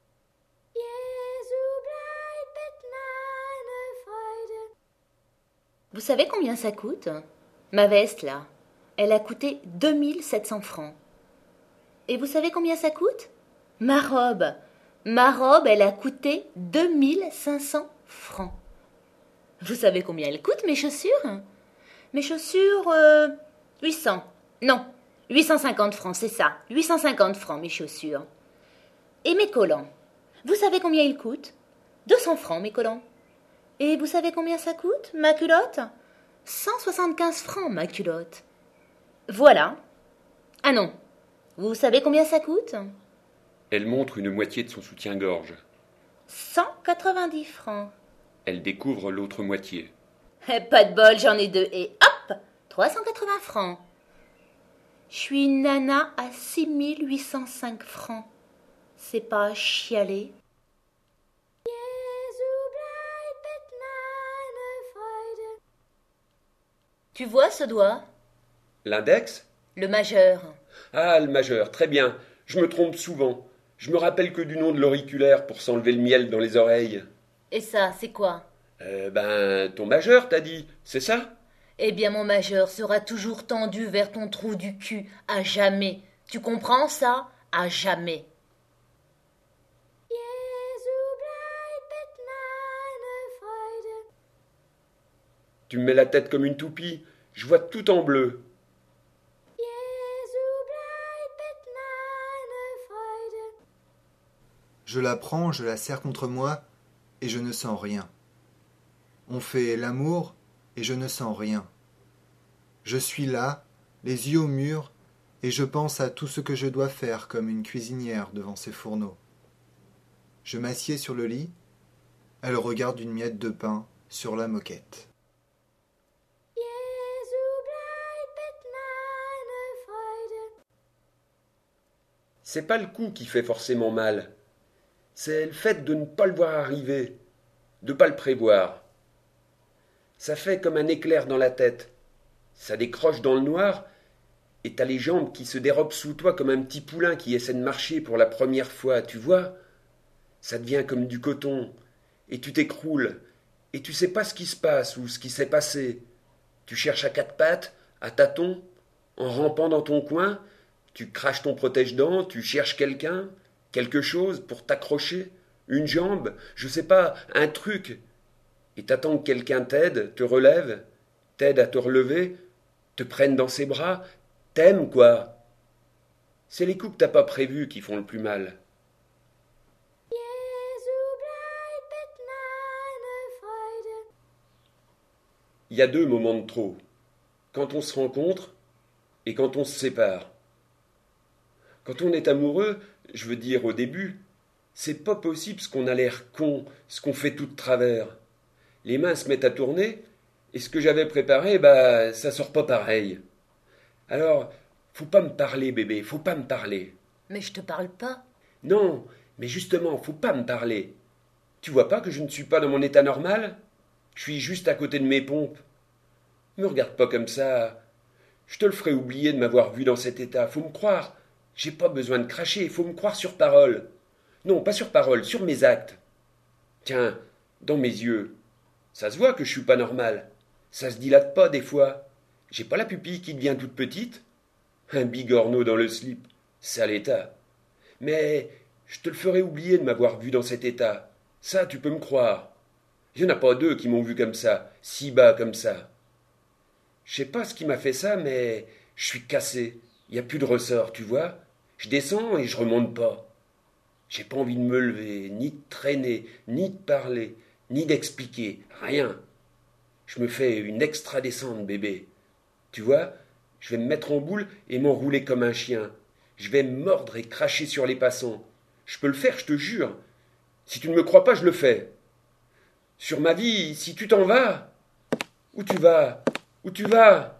Vous savez combien ça coûte? Ma veste, là, elle a coûté deux mille sept cents francs. Et vous savez combien ça coûte? Ma robe. Ma robe, elle a coûté deux mille cinq cents francs. Vous savez combien elles coûtent, mes chaussures? Mes chaussures, euh, huit cents. Non, huit cent cinquante francs, c'est ça. huit cent cinquante francs, mes chaussures. Et mes collants. Vous savez combien ils coûtent? deux cents francs, mes collants. Et vous savez combien ça coûte, ma culotte? Cent soixante-quinze francs, ma culotte. Voilà. Ah non. Vous savez combien ça coûte? Elle montre une moitié de son soutien-gorge. Cent quatre-vingt-dix francs. Elle découvre l'autre moitié. Eh, pas de bol, j'en ai deux. Et hop, trois cent quatre-vingts francs. Je suis une nana à six mille huit cent cinq francs. C'est pas chialer. Tu vois ce doigt? L'index? Le majeur. Ah, le majeur, très bien. Je me trompe souvent. Je me rappelle que du nom de l'auriculaire pour s'enlever le miel dans les oreilles. Et ça, c'est quoi? Euh, ben, ton majeur, t'as dit, c'est ça? Eh bien, mon majeur sera toujours tendu vers ton trou du cul, à jamais. Tu comprends ça? À jamais. Tu me mets la tête comme une toupie. Je vois tout en bleu. Je la prends, je la serre contre moi, et je ne sens rien. On fait l'amour, et je ne sens rien. Je suis là, les yeux au mur, et je pense à tout ce que je dois faire comme une cuisinière devant ses fourneaux. Je m'assieds sur le lit, elle regarde une miette de pain sur la moquette. C'est pas le coup qui fait forcément mal. C'est le fait de ne pas le voir arriver, de pas le prévoir. Ça fait comme un éclair dans la tête. Ça décroche dans le noir, et t'as les jambes qui se dérobent sous toi comme un petit poulain qui essaie de marcher pour la première fois, tu vois? Ça devient comme du coton, et tu t'écroules, et tu sais pas ce qui se passe ou ce qui s'est passé. Tu cherches à quatre pattes, à tâtons, en rampant dans ton coin, tu craches ton protège-dents, tu cherches quelqu'un, quelque chose pour t'accrocher, une jambe, je sais pas, un truc, et t'attends que quelqu'un t'aide, te relève, t'aide à te relever, te prenne dans ses bras, t'aime, quoi. C'est les coups que t'as pas prévus qui font le plus mal. Il y a deux moments de trop. Quand on se rencontre et quand on se sépare. Quand on est amoureux, je veux dire au début, c'est pas possible ce qu'on a l'air con, ce qu'on fait tout de travers. Les mains se mettent à tourner, et ce que j'avais préparé, bah, ça sort pas pareil. Alors, faut pas me parler, bébé, faut pas me parler. Mais je te parle pas. Non, mais justement, faut pas me parler. Tu vois pas que je ne suis pas dans mon état normal? Je suis juste à côté de mes pompes. Me regarde pas comme ça. Je te le ferai oublier de m'avoir vu dans cet état, faut me croire. J'ai pas besoin de cracher, il faut me croire sur parole. Non, pas sur parole, sur mes actes. Tiens, dans mes yeux. Ça se voit que je suis pas normal. Ça se dilate pas des fois. J'ai pas la pupille qui devient toute petite. Un bigorneau dans le slip. Sale état. Mais je te le ferai oublier de m'avoir vu dans cet état. Ça, tu peux me croire. Il y en a pas deux qui m'ont vu comme ça, si bas comme ça. Je sais pas ce qui m'a fait ça, mais je suis cassé. Il y a plus de ressort, tu vois. Je descends et je remonte pas. J'ai pas envie de me lever, ni de traîner, ni de parler, ni d'expliquer, rien. Je me fais une extra descente, bébé. Tu vois, je vais me mettre en boule et m'enrouler comme un chien. Je vais me mordre et cracher sur les passants. Je peux le faire, je te jure. Si tu ne me crois pas, je le fais. Sur ma vie, si tu t'en vas, où tu vas? Où tu vas?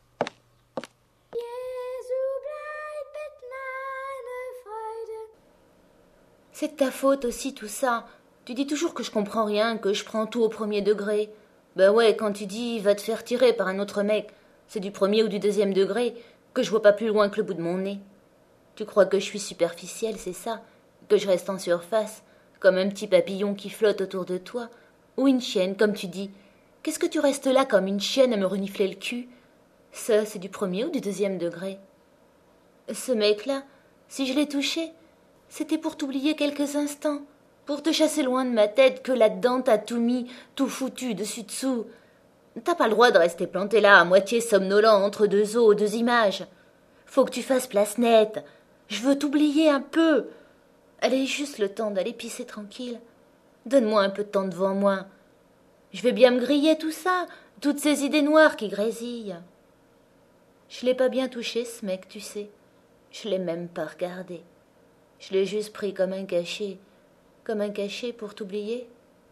C'est de ta faute aussi tout ça. Tu dis toujours que je comprends rien, que je prends tout au premier degré. Ben ouais, quand tu dis va te faire tirer par un autre mec, c'est du premier ou du deuxième degré, que je vois pas plus loin que le bout de mon nez. Tu crois que je suis superficielle, c'est ça? Que je reste en surface, comme un petit papillon qui flotte autour de toi? Ou une chienne, comme tu dis. Qu'est-ce que tu restes là comme une chienne à me renifler le cul? Ça, c'est du premier ou du deuxième degré? Ce mec-là, si je l'ai touché, c'était pour t'oublier quelques instants, pour te chasser loin de ma tête que là-dedans t'as tout mis, tout foutu dessus-dessous. T'as pas le droit de rester planté là, à moitié somnolent entre deux os, deux images. Faut que tu fasses place nette. Je veux t'oublier un peu. Allez, juste le temps d'aller pisser tranquille. Donne-moi un peu de temps devant moi. Je vais bien me griller tout ça, toutes ces idées noires qui grésillent. Je l'ai pas bien touché, ce mec, tu sais. Je l'ai même pas regardé. Je l'ai juste pris comme un cachet, comme un cachet pour t'oublier.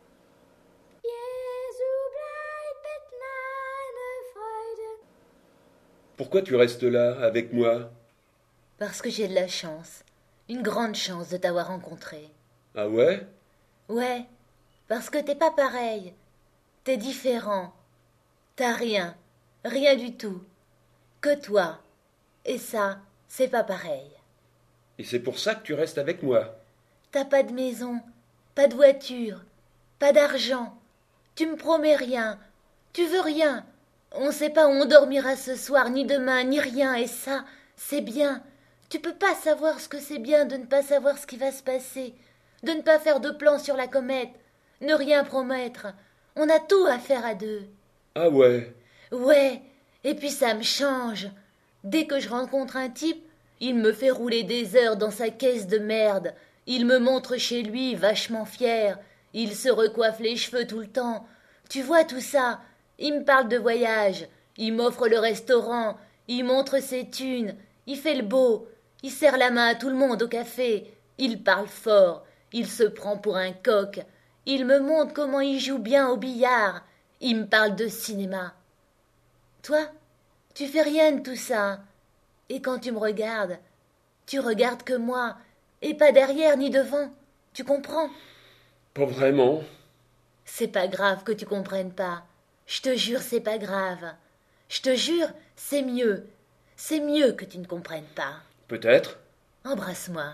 Pourquoi tu restes là, avec moi? Parce que j'ai de la chance, une grande chance de t'avoir rencontré. Ah ouais? Ouais, parce que t'es pas pareil. T'es différent. T'as rien, rien du tout. Que toi. Et ça, c'est pas pareil. Et c'est pour ça que tu restes avec moi? T'as pas de maison, pas de voiture, pas d'argent. Tu me promets rien, tu veux rien. On sait pas où on dormira ce soir, ni demain, ni rien, et ça, c'est bien. Tu peux pas savoir ce que c'est bien de ne pas savoir ce qui va se passer, de ne pas faire de plan sur la comète, ne rien promettre. On a tout à faire à deux. Ah ouais? Ouais, et puis ça me change. Dès que je rencontre un type, il me fait rouler des heures dans sa caisse de merde. Il me montre chez lui, vachement fier. Il se recoiffe les cheveux tout le temps. Tu vois tout ça? Il me parle de voyage. Il m'offre le restaurant. Il montre ses thunes. Il fait le beau. Il serre la main à tout le monde au café. Il parle fort. Il se prend pour un coq. Il me montre comment il joue bien au billard. Il me parle de cinéma. Toi, tu fais rien de tout ça. Et quand tu me regardes, tu regardes que moi, et pas derrière ni devant. Tu comprends? Pas vraiment. C'est pas grave que tu comprennes pas. Je te jure, c'est pas grave. Je te jure, c'est mieux. C'est mieux que tu ne comprennes pas. Peut-être. Embrasse-moi.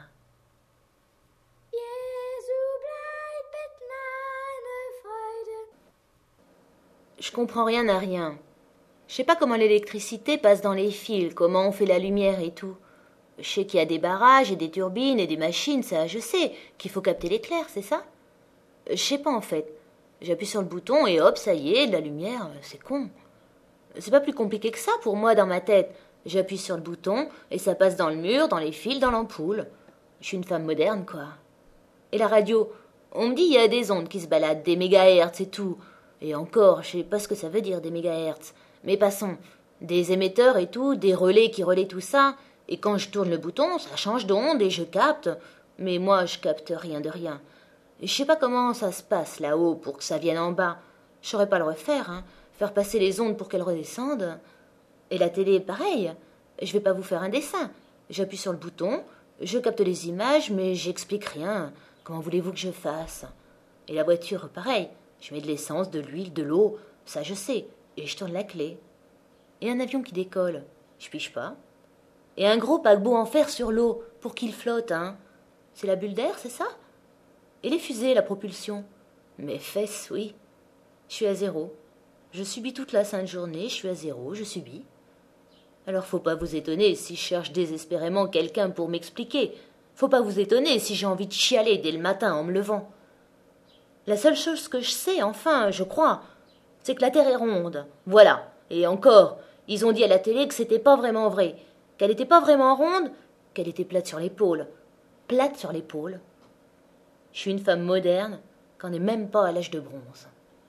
Je comprends rien à rien. Je sais pas comment l'électricité passe dans les fils, comment on fait la lumière et tout. Je sais qu'il y a des barrages et des turbines et des machines, ça je sais, qu'il faut capter l'éclair, c'est ça? Je sais pas en fait. J'appuie sur le bouton et hop, ça y est, de la lumière, c'est con. C'est pas plus compliqué que ça pour moi dans ma tête. J'appuie sur le bouton et ça passe dans le mur, dans les fils, dans l'ampoule. Je suis une femme moderne, quoi. Et la radio, on me dit il y a des ondes qui se baladent, des mégahertz et tout. Et encore, je sais pas ce que ça veut dire des mégahertz. Mais passons, des émetteurs et tout, des relais qui relaient tout ça, et quand je tourne le bouton, ça change d'onde et je capte. Mais moi, je capte rien de rien. Et je sais pas comment ça se passe là-haut pour que ça vienne en bas. Je saurais pas le refaire, hein. Faire passer les ondes pour qu'elles redescendent. Et la télé, pareil. Je vais pas vous faire un dessin. J'appuie sur le bouton, je capte les images, mais j'explique rien. Comment voulez-vous que je fasse? Et la voiture, pareil. Je mets de l'essence, de l'huile, de l'eau, ça je sais. Et je tourne la clé. Et un avion qui décolle, je pige pas. Et un gros paquebot en fer sur l'eau, pour qu'il flotte, hein. C'est la bulle d'air, c'est ça? Et les fusées, la propulsion? Mes fesses, oui. Je suis à zéro. Je subis toute la sainte journée, je suis à zéro, je subis. Alors faut pas vous étonner si je cherche désespérément quelqu'un pour m'expliquer. Faut pas vous étonner si j'ai envie de chialer dès le matin en me levant. La seule chose que je sais, enfin, je crois, c'est que la Terre est ronde. Voilà. Et encore, ils ont dit à la télé que c'était pas vraiment vrai. Qu'elle était pas vraiment ronde, qu'elle était plate sur l'épaule. Plate sur l'épaule. Je suis une femme moderne, qu'on n'est même pas à l'âge de bronze.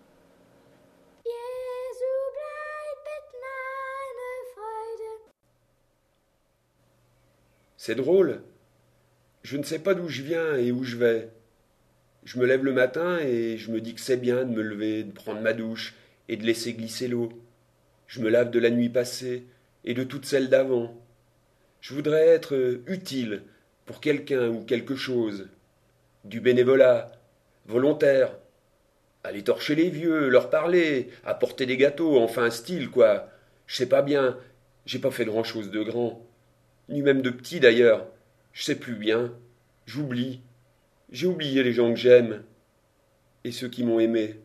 C'est drôle. Je ne sais pas d'où je viens et où je vais. Je me lève le matin et je me dis que c'est bien de me lever, de prendre ma douche et de laisser glisser l'eau. Je me lave de la nuit passée et de toutes celles d'avant. Je voudrais être utile pour quelqu'un ou quelque chose. Du bénévolat, volontaire. Aller torcher les vieux, leur parler, apporter des gâteaux, enfin style, quoi. Je sais pas bien, j'ai pas fait grand-chose de grand. Ni même de petit, d'ailleurs. Je sais plus bien. J'oublie. J'ai oublié les gens que j'aime. Et ceux qui m'ont aimé.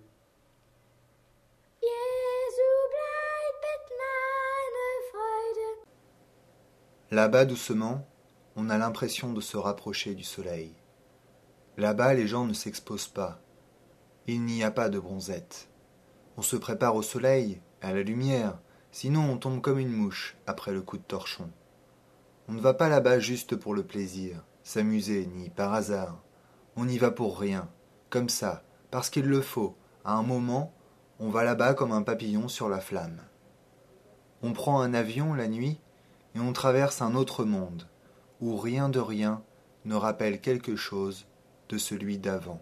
Là-bas, doucement, on a l'impression de se rapprocher du soleil. Là-bas, les gens ne s'exposent pas. Il n'y a pas de bronzette. On se prépare au soleil, à la lumière, sinon on tombe comme une mouche après le coup de torchon. On ne va pas là-bas juste pour le plaisir, s'amuser, ni par hasard. On y va pour rien, comme ça, parce qu'il le faut, à un moment On va là-bas comme un papillon sur la flamme. On prend un avion la nuit et on traverse un autre monde, où rien de rien ne rappelle quelque chose de celui d'avant.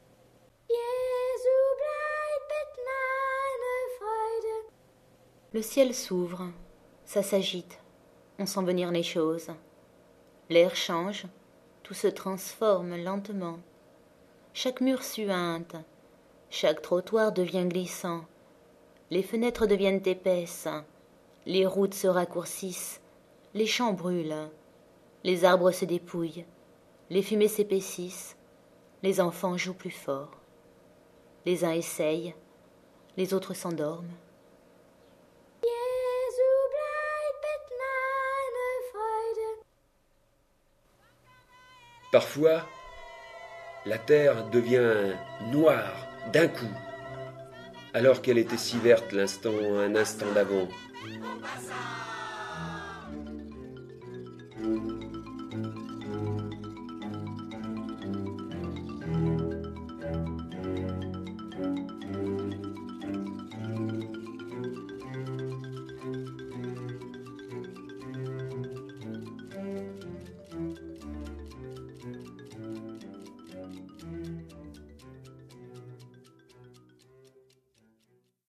Le ciel s'ouvre, ça s'agite, on sent venir les choses. L'air change, tout se transforme lentement. Chaque mur suinte, chaque trottoir devient glissant. Les fenêtres deviennent épaisses, les routes se raccourcissent, les champs brûlent, les arbres se dépouillent, les fumées s'épaississent, les enfants jouent plus fort. Les uns essayent, les autres s'endorment. Parfois, la terre devient noire d'un coup, alors qu'elle était si verte l'instant, un instant d'avant.